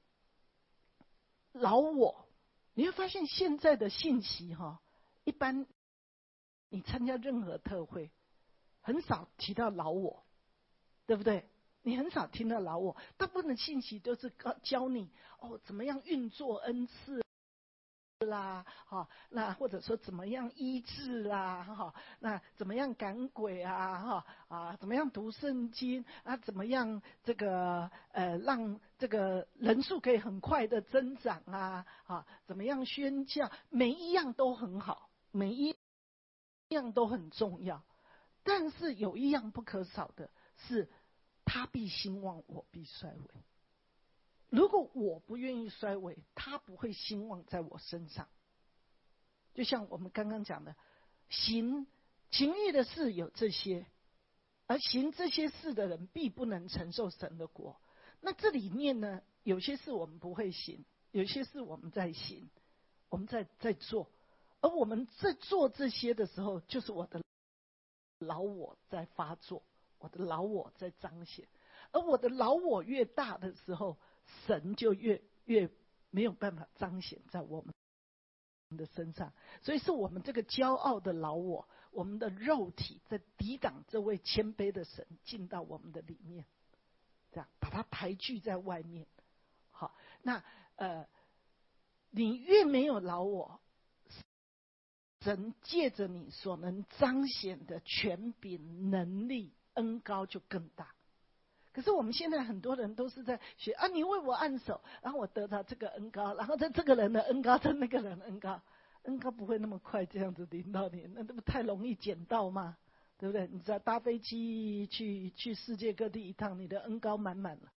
老我。你会发现现在的信息哈，一般你参加任何特会，很少提到老我，对不对？你很少听到老我，大部分的信息都是教你哦怎么样运作恩赐啦，哈，那或者说怎么样医治啦，哈，那怎么样赶鬼啊，哈啊，怎么样读圣经啊，怎么样这个呃让这个人数可以很快的增长啊，啊，怎么样宣教，每一样都很好，每一样都很重要，但是有一样不可少的是，他必兴旺，我必衰微。如果我不愿意衰微，他不会兴旺在我身上。就像我们刚刚讲的，行情欲的事有这些，而行这些事的人必不能承受神的国。那这里面呢，有些事我们不会行，有些事我们在行，我们在在做，而我们在做这些的时候，就是我的老我在发作，我的老我在彰显，而我的老我越大的时候，神就越越没有办法彰显在我们的身上，所以是我们这个骄傲的老我，我们的肉体在抵挡这位谦卑的神进到我们的里面，这样把它抬举在外面。好，那呃，你越没有老我，神借着你所能彰显的权柄、能力、恩膏就更大。可是我们现在很多人都是在学啊，你为我按手，然后我得到这个恩膏，然后在这个人的恩膏，在那个人的恩膏，恩膏不会那么快这样子临到你，那这不太容易捡到吗？对不对？你知道搭飞机去去世界各地一趟，你的恩膏满满了，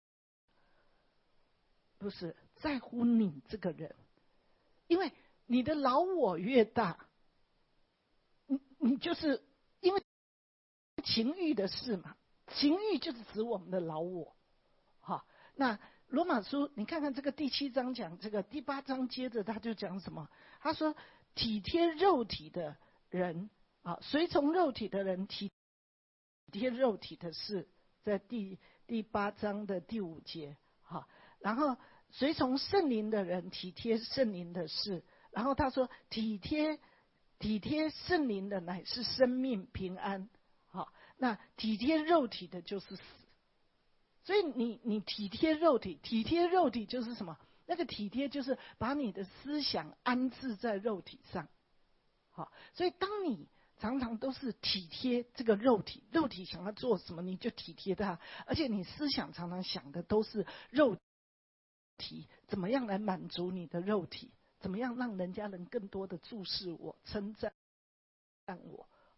不是在乎你这个人，因为你的老我越大，你你就是因为情欲的事嘛。情欲就是指我们的老我，好，那罗马书你看看这个第七章讲这个，第八章接着他就讲什么？他说体贴肉体的人啊，随从肉体的人体贴肉体的事，在第第八章的第五节，好，然后随从圣灵的人体贴圣灵的事，然后他说体贴体贴圣灵的乃是生命平安，好。那体贴肉体的就是死，所以你你体贴肉体，体贴肉体就是什么？那个体贴就是把你的思想安置在肉体上，好，所以当你常常都是体贴这个肉体，肉体想要做什么你就体贴它，而且你思想常常想的都是肉体，怎么样来满足你的肉体？怎么样让人家能更多的注视我、称赞我？好，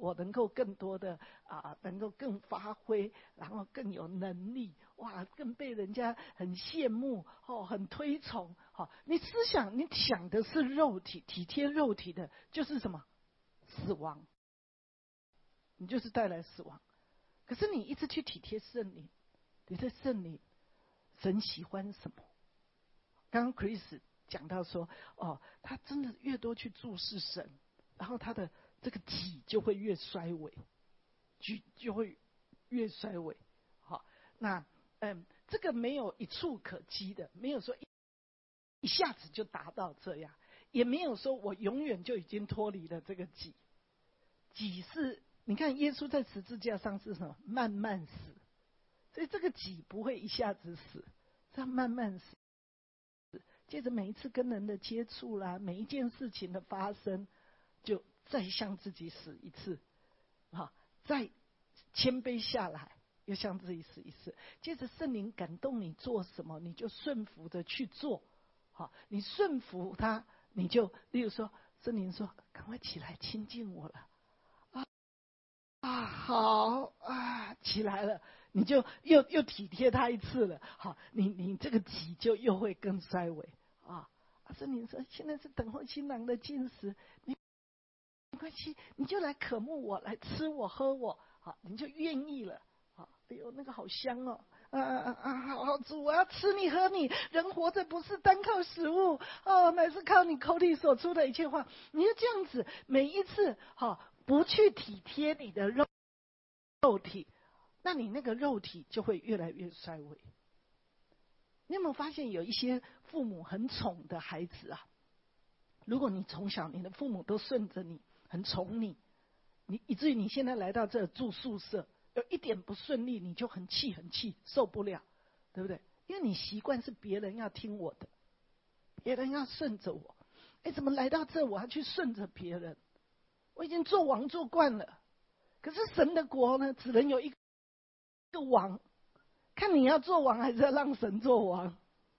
我能够更多的啊，能够更发挥，然后更有能力，哇，更被人家很羡慕哦，很推崇。好、哦，你思想你想的是肉体，体贴肉体的，就是什么？死亡。你就是带来死亡。可是你一直去体贴圣灵，你的圣灵，神喜欢什么？刚刚 Chris 讲到说，哦，他真的越多去注视神，然后他的这个己就会越衰微，就就会越衰微。好，那嗯，这个没有一触可及的，没有说一一下子就达到这样，也没有说我永远就已经脱离了这个己。己是，你看耶稣在十字架上是什么？慢慢死，所以这个己不会一下子死，是要慢慢死。接着每一次跟人的接触啦，每一件事情的发生，就再向自己死一次，好，再谦卑下来，又向自己死一次。接着圣灵感动你做什么，你就顺服的去做，好，你顺服他，你就，例如说，圣灵说：“赶快起来亲近我了。”啊啊，好啊，起来了。你就又又体贴他一次了，好，你你这个己就又会更衰微啊。圣灵说：“现在是等候新郎的进食，你没关系，你就来渴慕我，来吃我喝我，好，你就愿意了。好，哎呦，那个好香哦，啊啊啊，好好主，我要吃你喝你。人活着不是单靠食物哦，乃是靠你口里所出的一切话。你就这样子，每一次好，不去体贴你的肉肉体。”那你那个肉体就会越来越衰微。你有没有发现有一些父母很宠的孩子啊？如果你从小你的父母都顺着你，很宠你，你以至于你现在来到这住宿舍，有一点不顺利，你就很气很气，受不了，对不对？因为你习惯是别人要听我的，别人要顺着我。哎，怎么来到这我要去顺着别人？我已经做王做惯了。可是神的国呢，只能有一个。个王，看你要做王还是要让神做王。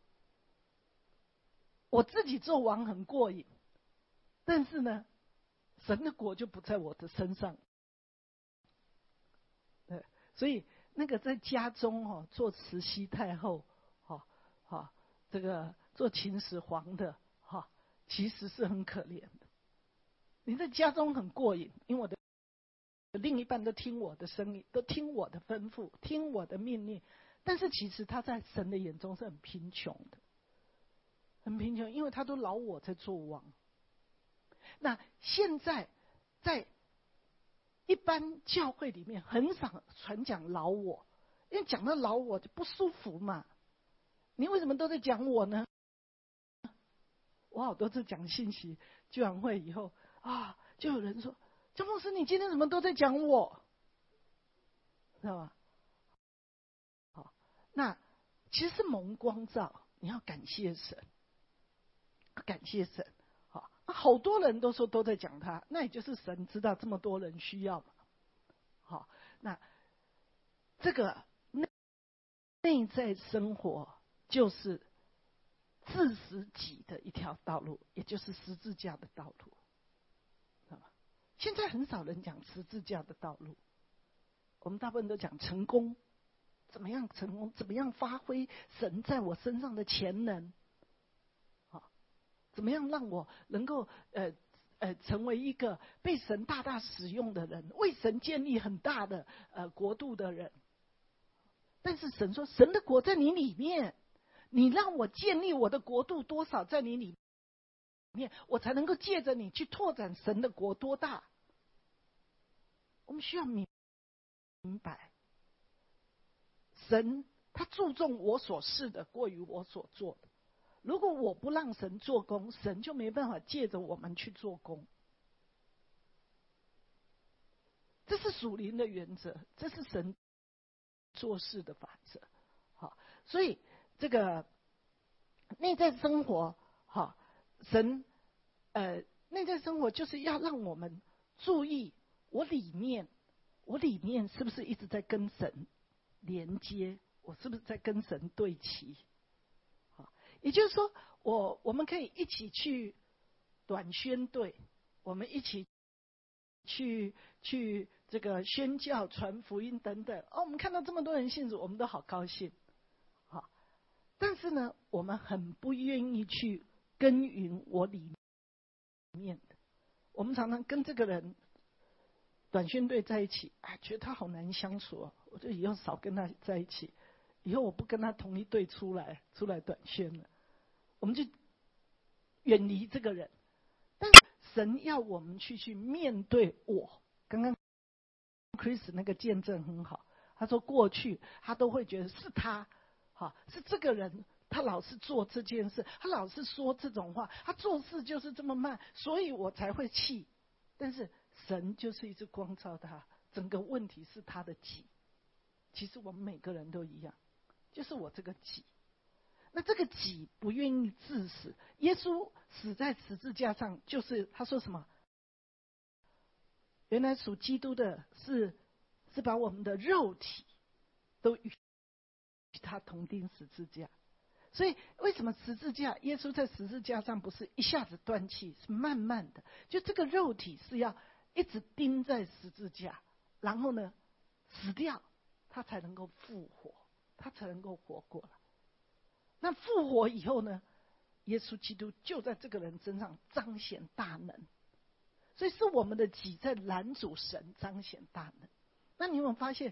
我自己做王很过瘾，但是呢，神的国就不在我的身上。对，所以那个在家中哦，做慈禧太后，哈、哦、哈、哦，这个做秦始皇的，哈、哦，其实是很可怜的。你在家中很过瘾，因为我的另一半都听我的声音，都听我的吩咐，听我的命令，但是其实他在神的眼中是很贫穷的，很贫穷，因为他都老我在做王。那现在在一般教会里面很少传讲老我，因为讲到老我就不舒服嘛。你为什么都在讲我呢？我好多次讲信息聚完会以后啊，就有人说。张牧师，你今天怎么都在讲我？知道吧？好，那其实是蒙光照，你要感谢神，感谢神。好，好多人都说都在讲他，那也就是神知道这么多人需要嘛。好，那这个内内在生活就是自死己的一条道路，也就是十字架的道路。现在很少人讲十字架的道路，我们大部分都讲成功，怎么样成功，怎么样发挥神在我身上的潜能，好，怎么样让我能够呃呃成为一个被神大大使用的人，为神建立很大的呃国度的人。但是神说，神的国在你里面，你让我建立我的国度多少在你里面，我才能够借着你去拓展神的国多大。我们需要明白，神他注重我所是的过于我所做的。如果我不让神做工，神就没办法借着我们去做工。这是属灵的原则，这是神做事的法则。好，所以这个内在生活，好，神呃内在生活就是要让我们注意。我里面，我里面是不是一直在跟神连接？我是不是在跟神对齐？好，也就是说，我我们可以一起去短宣队，我们一起去去这个宣教、传福音等等。哦，我们看到这么多人信主，我们都好高兴。好，但是呢，我们很不愿意去耕耘我里面的。我们常常跟这个人短宣队在一起，哎，觉得他好难相处哦，我就以后少跟他在一起，以后我不跟他同一队出来出来短宣了，我们就远离这个人。但是神要我们去去面对我。刚刚 Chris 那个见证很好，他说过去他都会觉得是他，好，是这个人，他老是做这件事，他老是说这种话，他做事就是这么慢，所以我才会气。但是神就是一直光照他，整个问题是他的己。其实我们每个人都一样，就是我这个己。那这个己不愿意致死，耶稣死在十字架上，就是他说什么？原来属基督的是是把我们的肉体都与他同钉十字架。所以为什么十字架耶稣在十字架上不是一下子断气，是慢慢的，就这个肉体是要一直钉在十字架，然后呢死掉，他才能够复活，他才能够活过来。那复活以后呢，耶稣基督就在这个人身上彰显大能。所以是我们的己在拦阻神彰显大能。那你有没有发现，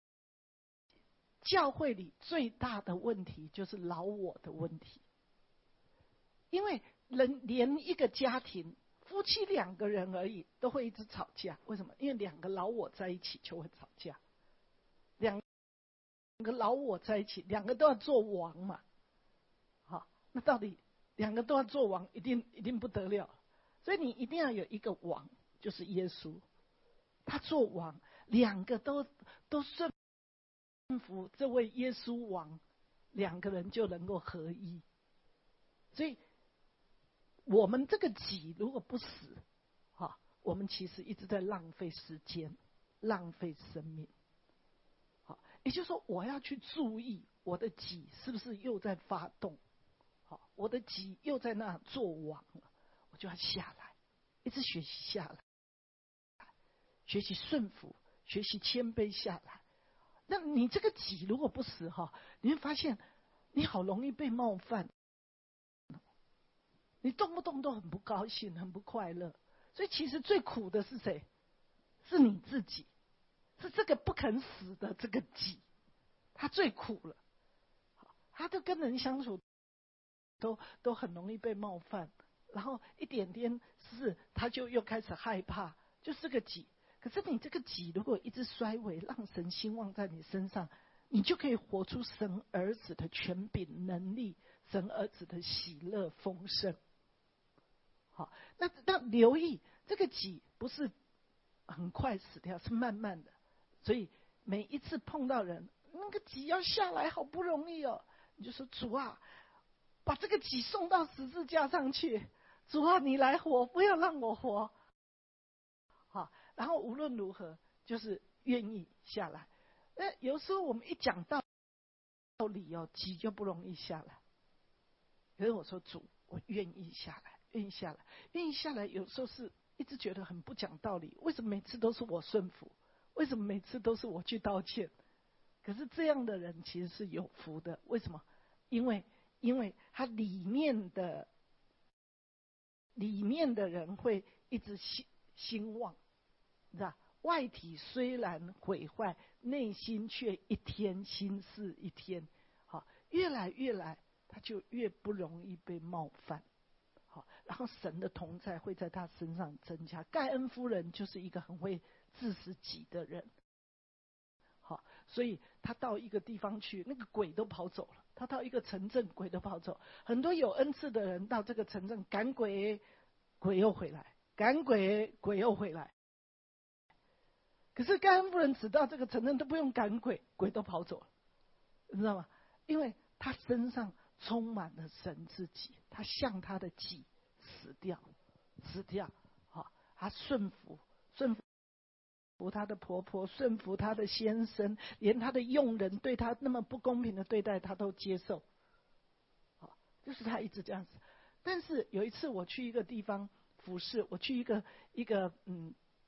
教会里最大的问题就是老我的问题？因为人连一个家庭夫妻两个人而已都会一直吵架，为什么？因为两个老我在一起就会吵架，两个老我在一起，两个都要做王嘛。好，那到底两个都要做王，一定一定不得了。所以你一定要有一个王，就是耶稣，他做王，两个都都顺服这位耶稣王，两个人就能够合一。所以我们这个己如果不死，哈，我们其实一直在浪费时间，浪费生命。好，也就是说，我要去注意我的己是不是又在发动，好，我的己又在那做王了。我就要下来，一直学习下来，学习顺服，学习谦卑下来。那你这个己如果不死哈，你会发现你好容易被冒犯，你动不动都很不高兴，很不快乐。所以其实最苦的是谁？是你自己，是这个不肯死的这个己，他最苦了。他都跟人相处，都都很容易被冒犯。然后一点点事，他就又开始害怕，就是个己。可是你这个己如果一直衰微，让神兴旺在你身上，你就可以活出神儿子的权柄能力，神儿子的喜乐丰盛。好，那那留意这个己不是很快死掉，是慢慢的。所以每一次碰到人，那个己要下来好不容易哦，你就说主啊，把这个己送到十字架上去。主啊，你来活，不要让我活。好，然后无论如何，就是愿意下来。那有时候我们一讲道理哦，己就不容易下来。可是我说主，我愿意下来，愿意下来，愿意下来。有时候是一直觉得很不讲道理，为什么每次都是我顺服？为什么每次都是我去道歉？可是这样的人其实是有福的，为什么？因为因为他里面的。里面的人会一直兴兴旺，你知道，外体虽然毁坏，内心却一天新似一天。好，越来越来，他就越不容易被冒犯。好，然后神的同在会在他身上增加。盖恩夫人就是一个很会自食己的人。好，所以他到一个地方去，那个鬼都跑走了。他到一个城镇，鬼都跑走。很多有恩赐的人到这个城镇赶鬼，鬼又回来；赶鬼，鬼又回来。可是盖恩夫人只到这个城镇都不用赶鬼，鬼都跑走了，你知道吗？因为他身上充满了神自己，他向他的己死掉，死掉。好，他顺服，顺服。服她的婆婆，顺服她的先生，连她的佣人对她那么不公平的对待，她都接受。好，就是她一直这样子。但是有一次我去一个地方服侍，我去一个一个嗯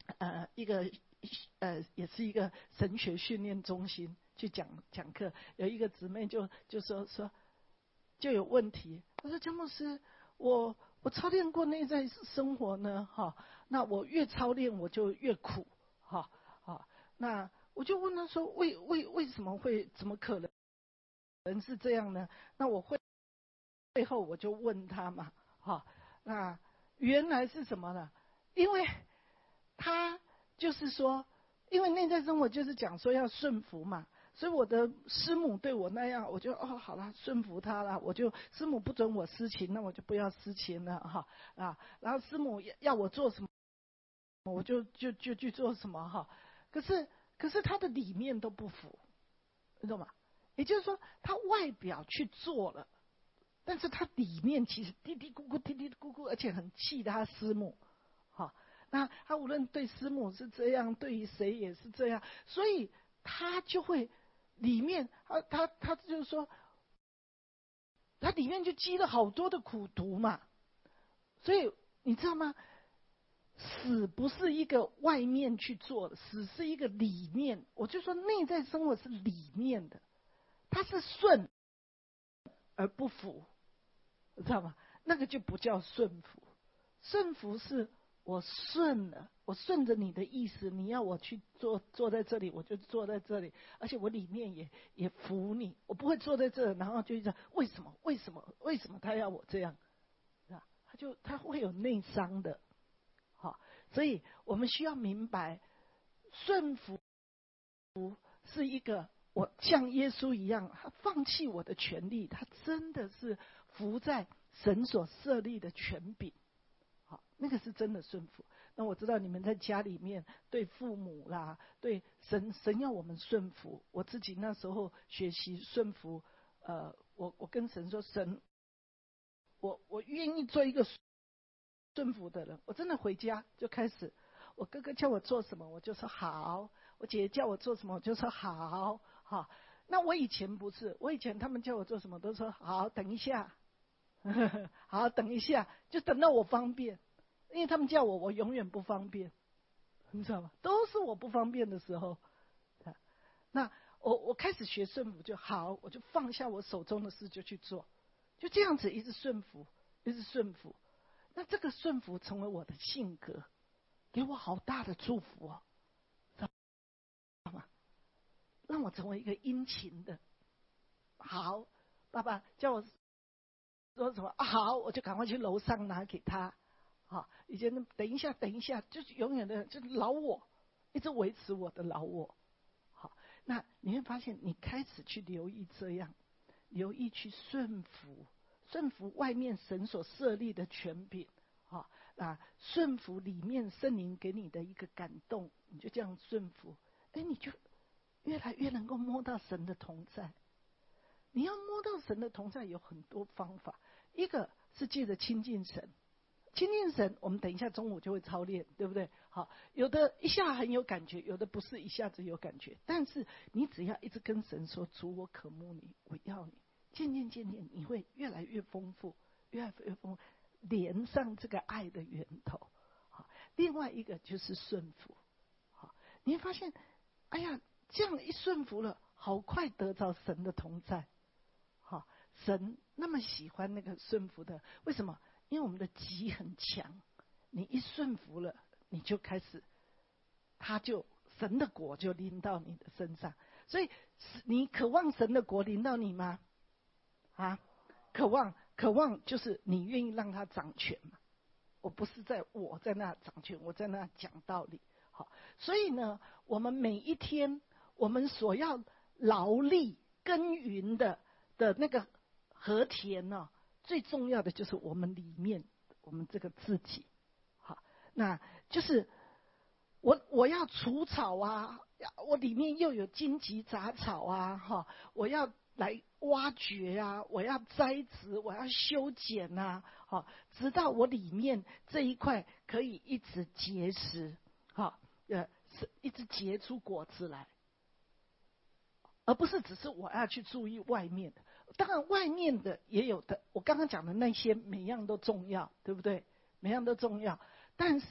呃一个呃也是一个神学训练中心去讲讲课，有一个姊妹就就说说就有问题，她说江牧师，我我操练过内在生活呢，哈，那我越操练我就越苦，哈，啊，那我就问她说，为为为什么会怎么可能人是这样呢？那我会背后我就问她嘛，哈，那原来是什么呢？因为他就是说，因为内在生活就是讲说要顺服嘛，所以我的师母对我那样，我就哦好了，顺服他了，我就师母不准我私情，那我就不要私情了哈啊，然后师母要我做什么，我就就就去做什么哈。可是可是他的里面都不服，你懂吗？也就是说，他外表去做了，但是他里面其实嘀嘀咕咕嘀嘀咕咕，而且很气他师母，哈。那他无论对师母是这样，对于谁也是这样，所以他就会里面，他他他就是说，他里面就积了好多的苦毒嘛。所以你知道吗？死不是一个外面去做的，死是一个里面。我就说内在生活是里面的，它是顺而不服，知道吗？那个就不叫顺服，顺服是我顺了，我顺着你的意思，你要我去坐坐在这里，我就坐在这里，而且我里面也也服你，我不会坐在这，然后就一直为什么为什么为什么他要我这样，啊，他就他会有内伤的，好，所以我们需要明白，顺服是一个我像耶稣一样，他放弃我的权利，他真的是服在神所设立的权柄。好，那个是真的顺服。那我知道你们在家里面对父母啦，对神，神要我们顺服。我自己那时候学习顺服，呃，我我跟神说，神，我我愿意做一个顺服的人。我真的回家就开始，我哥哥叫我做什么，我就说好；我姐姐叫我做什么，我就说好。好，那我以前不是，我以前他们叫我做什么，都说好，等一下。好，等一下，就等到我方便，因为他们叫我，我永远不方便，你知道吗？都是我不方便的时候。那我我开始学顺服就好，我就放下我手中的事就去做，就这样子一直顺服，一直顺服。那这个顺服成为我的性格，给我好大的祝福哦，知道吗？让我成为一个殷勤的。好，爸爸叫我说什么、啊、好，我就赶快去楼上拿给他。好，以前等一下，等一下，就是永远的，就是老我，一直维持我的老我。好，那你会发现，你开始去留意这样，留意去顺服，顺服外面神所设立的权柄。好，啊，顺服里面圣灵给你的一个感动，你就这样顺服，哎，你就越来越能够摸到神的同在。你要摸到神的同在有很多方法，一个是借着亲近神，亲近神我们等一下中午就会操练，对不对？好，有的一下很有感觉，有的不是一下子有感觉，但是你只要一直跟神说，主我渴慕你，我要你，渐渐渐渐你会越来越丰富，越来越丰富，连上这个爱的源头。好，另外一个就是顺服。好，你会发现，哎呀，这样一顺服了，好快得着神的同在。好，神那么喜欢那个顺服的，为什么？因为我们的己很强，你一顺服了，你就开始，他就神的国就临到你的身上。所以你渴望神的国临到你吗？啊，渴望，渴望就是你愿意让他掌权嘛。我不是在我在那掌权，我在那讲道理。好，所以呢，我们每一天我们所要劳力耕耘的。的那个和田呢、哦，最重要的就是我们里面我们这个自己，好，那就是我我要除草啊，我里面又有荆棘杂草啊，哈，我要来挖掘啊，我要栽植，我要修剪啊，好，直到我里面这一块可以一直结实，好，呃，一直结出果子来。而不是只是我要去注意外面的，当然外面的也有的，我刚刚讲的那些每样都重要，对不对？每样都重要，但是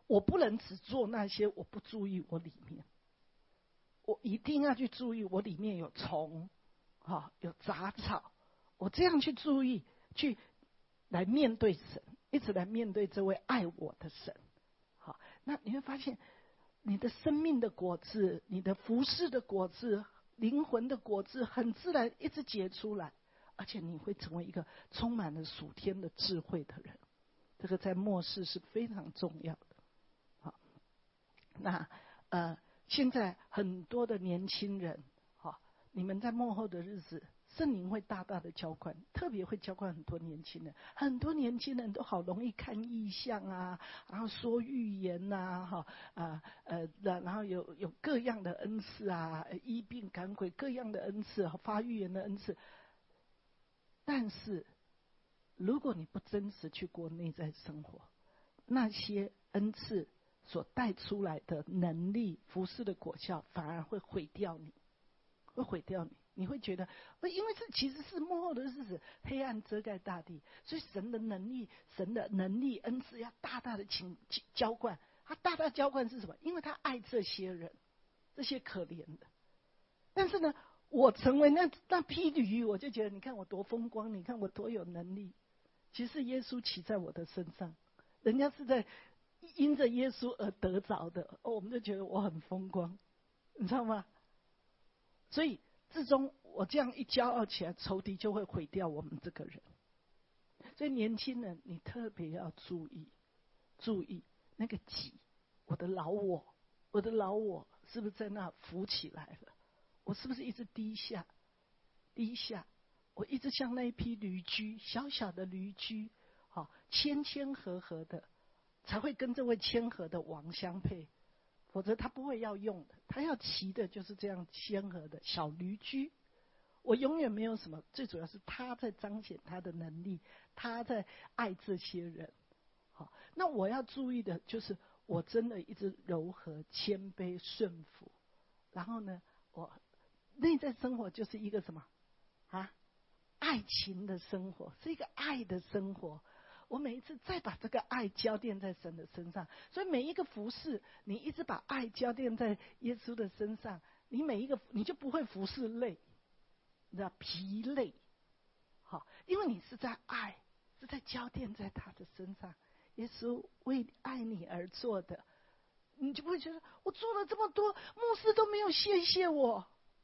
我不能只做那些我不注意我里面，我一定要去注意我里面有虫，啊，有杂草，我这样去注意，去来面对神，一直来面对这位爱我的神。好，那你会发现，你的生命的果子，你的服事的果子，灵魂的果子，很自然一直结出来，而且你会成为一个充满了属天的智慧的人。这个在末世是非常重要的。好，那呃，现在很多的年轻人，好，你们在末后的日子，圣灵会大大的浇灌，特别会浇灌很多年轻人。很多年轻人都好容易看异象啊，然后说预言呐，哈啊呃，然后有有各样的恩赐啊，医病赶鬼各样的恩赐，发预言的恩赐。但是，如果你不真实去过内在生活，那些恩赐所带出来的能力、服事的果效，反而会毁掉你，会毁掉你。你会觉得，因为这其实是末后的日子，黑暗遮盖大地，所以神的能力、神的能力、恩赐要大大的请浇灌。他大大浇灌是什么？因为他爱这些人，这些可怜的。但是呢，我成为那那批驴，我就觉得，你看我多风光，你看我多有能力。其实耶稣骑在我的身上，人家是在因着耶稣而得着的，哦，我们就觉得我很风光，你知道吗？所以至终我这样一骄傲起来，仇敌就会毁掉我们这个人。所以年轻人，你特别要注意，注意那个己，我的老我，我的老我是不是在那浮起来了？我是不是一直低下，低下？我一直像那一批驴驹，小小的驴驹，好，谦谦和和的，才会跟这位谦和的王相配，否则他不会要用的，他要骑的就是这样谦和的小驴驹。我永远没有什么，最主要是他在彰显他的能力，他在爱这些人。好，那我要注意的就是，我真的一直柔和、谦卑、顺服，然后呢，我内在生活就是一个什么啊？爱情的生活，是一个爱的生活。我每一次再把这个爱浇奠在神的身上，所以每一个服事，你一直把爱浇奠在耶稣的身上，你每一个你就不会服事累，你知道疲累，好，因为你是在爱，是在浇奠在他的身上。耶稣为爱你而做的，你就不会觉得我做了这么多，牧师都没有谢谢我。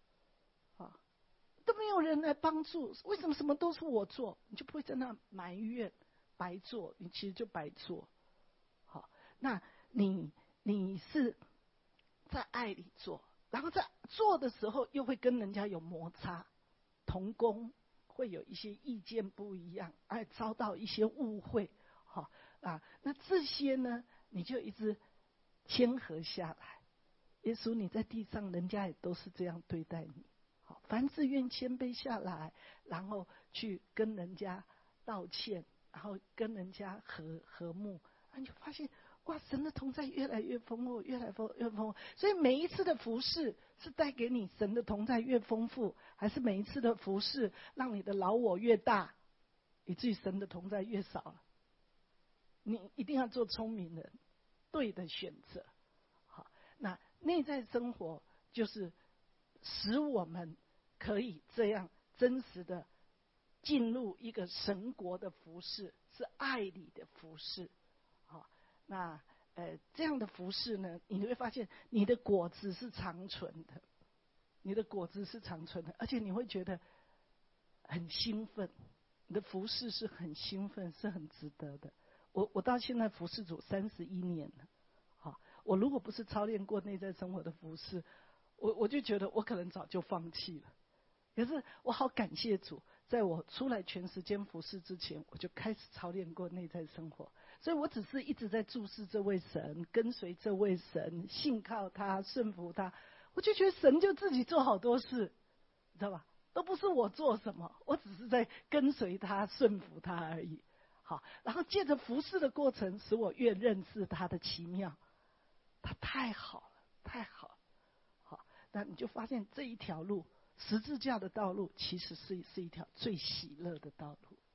都没有人来帮助，为什么什么都是我做？你就不会在那埋怨，白做，你其实就白做。好，那你你是在爱里做，然后在做的时候又会跟人家有摩擦，同工会有一些意见不一样，哎，遭到一些误会，好啊，那这些呢，你就一直谦和下来。耶稣，你在地上，人家也都是这样对待你。好，凡事愿谦卑下来，然后去跟人家道歉，然后跟人家和和睦，啊，你就发现哇，神的同在越来越丰富，越来越丰富。所以每一次的服事是带给你神的同在越丰富，还是每一次的服事让你的老我越大，以至于神的同在越少了？你一定要做聪明人，对的选择。好，那内在生活就是使我们可以这样真实的进入一个神国的服事，是爱里的服事。好，那呃这样的服事呢，你会发现你的果子是长存的，你的果子是长存的，而且你会觉得很兴奋，你的服事是很兴奋，是很值得的。我我到现在服事主三十一年了，好，我如果不是操练过内在生活的服事，我我就觉得我可能早就放弃了。可是我好感谢主，在我出来全时间服事之前，我就开始操练过内在生活。所以我只是一直在注视这位神，跟随这位神，信靠他，顺服他。我就觉得神就自己做好多事，你知道吧？都不是我做什么，我只是在跟随他，顺服他而已。好，然后借着服事的过程，使我越认识他的奇妙。他太好了，太好了。好，那你就发现这一条路，十字架的道路，其实是是一条最喜乐的道路。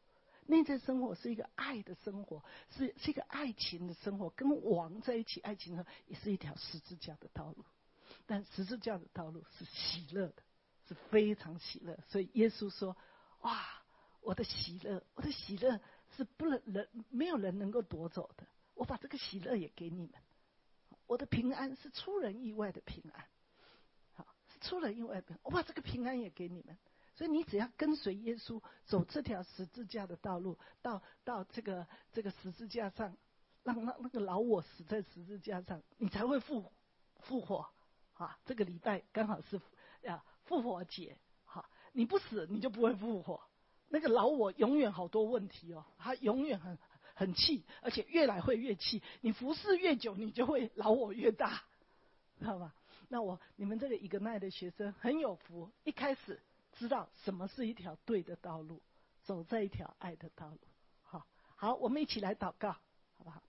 内在生活是一个爱的生活，是是一个爱情的生活，跟王在一起爱情的也是一条十字架的道路。但十字架的道路是喜乐的，是非常喜乐。所以耶稣说：哇，我的喜乐，我的喜乐是不能人没有人能够夺走的。我把这个喜乐也给你们。我的平安是出人意外的平安，好，是出人意外的平安。我把这个平安也给你们。所以你只要跟随耶稣走这条十字架的道路，到到这个这个十字架上，让那那个老我死在十字架上，你才会复复活。啊，这个礼拜刚好是呀复活节，好，你不死你就不会复活。那个老我永远好多问题哦，他永远很很气，而且越来会越气。你服侍越久，你就会老我越大，知道吗？那我你们这个Ignite的学生很有福，一开始知道什么是一条对的道路，走在一条爱的道路。好，好，我们一起来祷告，好不好？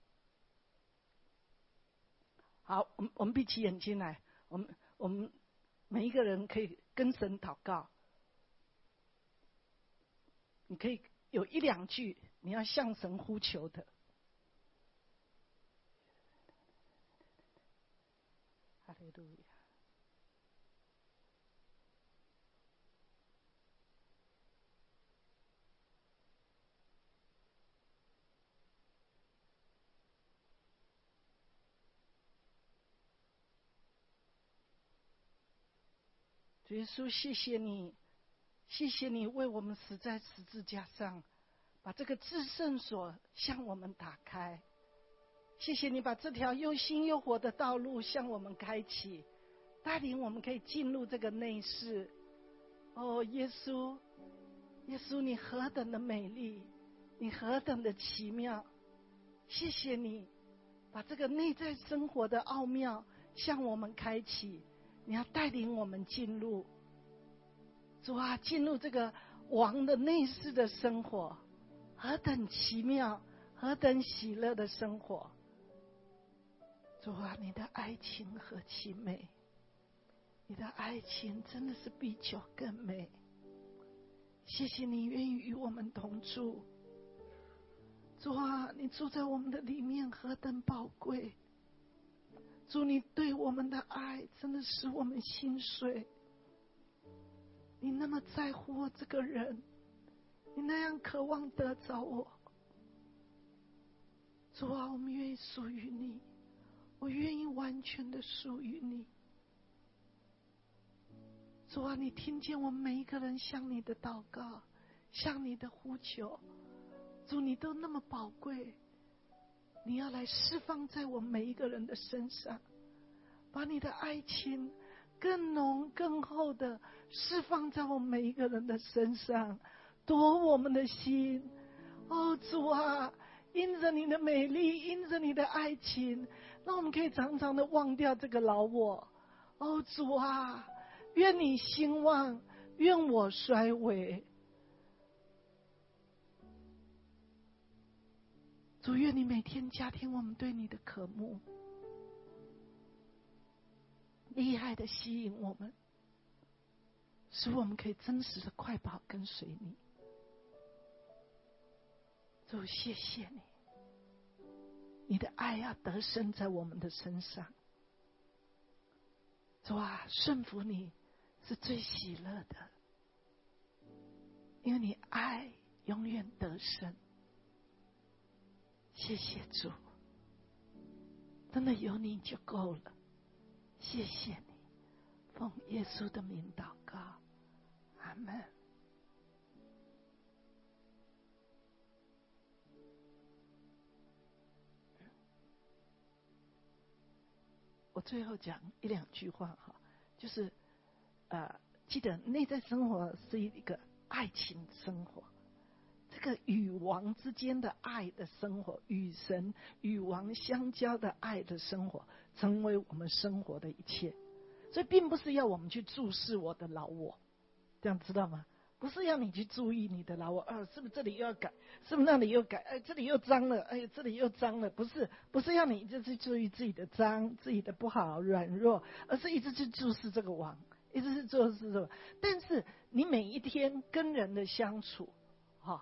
好，我们我们闭起眼睛来，我们我们每一个人可以跟神祷告。你可以有一两句你要向神呼求的。哈利路亚。主耶稣，谢谢你，谢谢你为我们死在十字架上，把这个至圣所向我们打开。谢谢你把这条又新又活的道路向我们开启，带领我们可以进入这个内室。哦，耶稣，耶稣，你何等的美丽，你何等的奇妙！谢谢你把这个内在生活的奥妙向我们开启，你要带领我们进入。主啊，进入这个王的内室的生活，何等奇妙，何等喜乐的生活。主啊，你的爱情何其美，你的爱情真的是比酒更美。谢谢你愿意与我们同住。主啊，你住在我们的里面何等宝贵。主，你对我们的爱真的使我们心碎。你那么在乎我这个人，你那样渴望得着我。主啊，我们愿意属于你，我愿意完全的属于你。主啊，你听见我们每一个人向你的祷告，向你的呼求。主，你都那么宝贵，你要来释放在我们每一个人的身上，把你的爱情更浓更厚的释放在我们每一个人的身上，夺我们的心。哦，主啊，因着你的美丽，因着你的爱情，让我们可以常常的忘掉这个老我。哦，主啊，愿你兴旺，愿我衰微。主，愿你每天加添我们对你的渴慕，厉害的吸引我们，使我们可以真实的快跑跟随你。主，谢谢你，你的爱要得胜在我们的身上。主啊，顺服你是最喜乐的，因为你爱永远得胜。谢谢主，真的有你就够了。谢谢你，奉耶稣的名祷告，阿们。我最后讲一两句话哈，就是呃，记得内在生活是一个爱情生活。这个与王之间的爱的生活，与神与王相交的爱的生活，成为我们生活的一切。所以并不是要我们去注视我的老我，这样知道吗？不是要你去注意你的老我，啊，是不是这里又要改，是不是那里又改，哎，这里又脏了，哎，这里又脏了，不是，不是要你一直去注意自己的脏，自己的不好、软弱，而是一直去注视这个王，一直去注视这个。但是你每一天跟人的相处，哈、哦。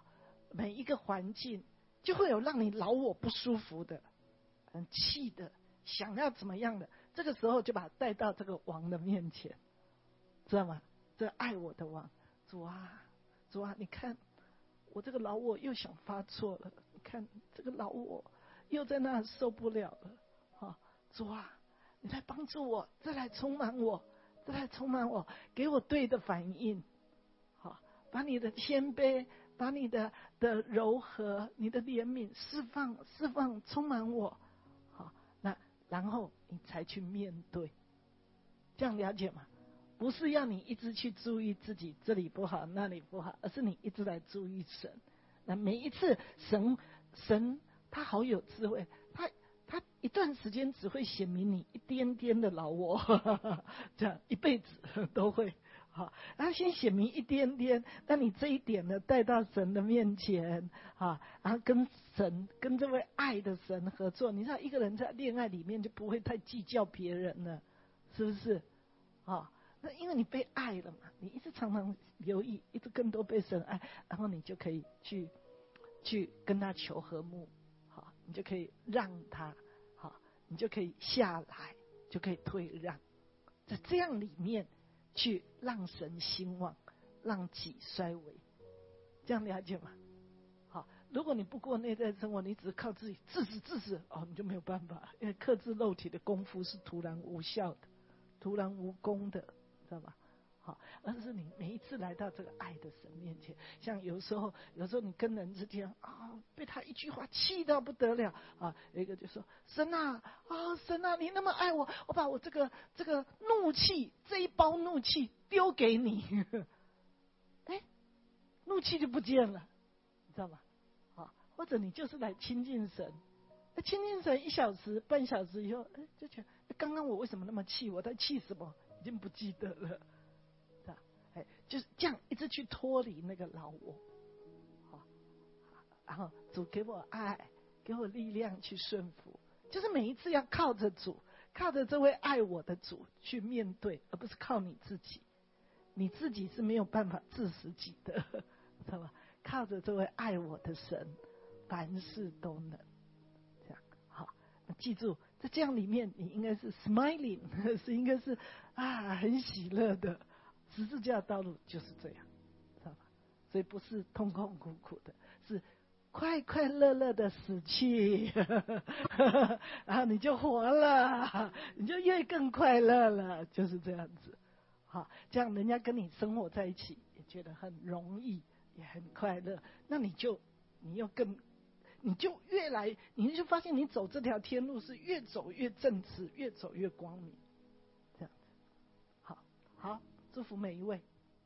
每一个环境，就会有让你老我不舒服的、很气的、想要怎么样的。这个时候就把他带到这个王的面前，知道吗？这爱我的王，主啊，主啊，你看我这个老我又想发作了，你看这个老我又在那受不了了，哈，主啊，你来帮助我，再来充满我，再来充满我，给我对的反应，好，把你的谦卑，把你的的柔和，你的怜悯释放，释放，充满我，好，那然后你才去面对，这样了解吗？不是要你一直去注意自己这里不好那里不好，而是你一直来注意神。那每一次神神他好有智慧，他他一段时间只会显明你一点点的老我，这样一辈子都会好。他先显明一点点，但你这一点呢带到神的面前啊，然后跟神跟这位爱的神合作。你知道一个人在恋爱里面就不会太计较别人了，是不是？啊。那因为你被爱了嘛，你一直常常留意，一直更多被神爱，然后你就可以去去跟他求和睦，好，你就可以让他，好，你就可以下来，就可以退让，在这样里面去让神兴旺，让己衰微，这样了解吗？好，如果你不过内在生活，你只是靠自己自死自死，哦，你就没有办法，因为克制肉体的功夫是徒然无效的，徒然无功的。知道吧？好，而是你每一次来到这个爱的神面前，像有时候，有时候你跟人之间啊，被他一句话气到不得了啊，有一个就说：“神啊，啊神啊，你那么爱我，我把我这个这个怒气这一包怒气丢给你。”哎，怒气就不见了，你知道吗？啊，或者你就是来亲近神，亲近神一小时、半小时以后，哎，就觉得刚刚我为什么那么气？我在气什么？已经不记得了，是吧？哎，就是这样一直去脱离那个老我，好，然后主给我爱，给我力量去顺服，就是每一次要靠着主，靠着这位爱我的主去面对，而不是靠你自己，你自己是没有办法治死己的，知道吧？靠着这位爱我的神，凡事都能，这样好，记住。在这样里面，你应该是 smiling， 是应该是啊很喜乐的。十字架道路就是这样，知道吧？所以不是痛痛苦苦的，是快快乐乐的死去，然后你就活了，你就越更快乐了，就是这样子。好，这样人家跟你生活在一起，也觉得很容易，也很快乐。那你就你又更。你就越来，你就发现你走这条天路是越走越正直，越走越光明，这样子。好，好，祝福每一位。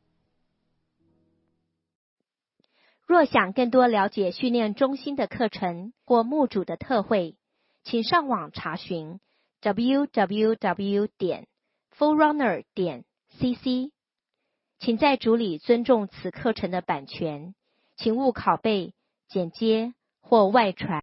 若想更多了解训练中心的课程或牧主的特会，请上网查询 double-u double-u double-u 点 forerunner 点 c c。请在主里尊重此课程的版权，请勿拷贝、剪接或外传。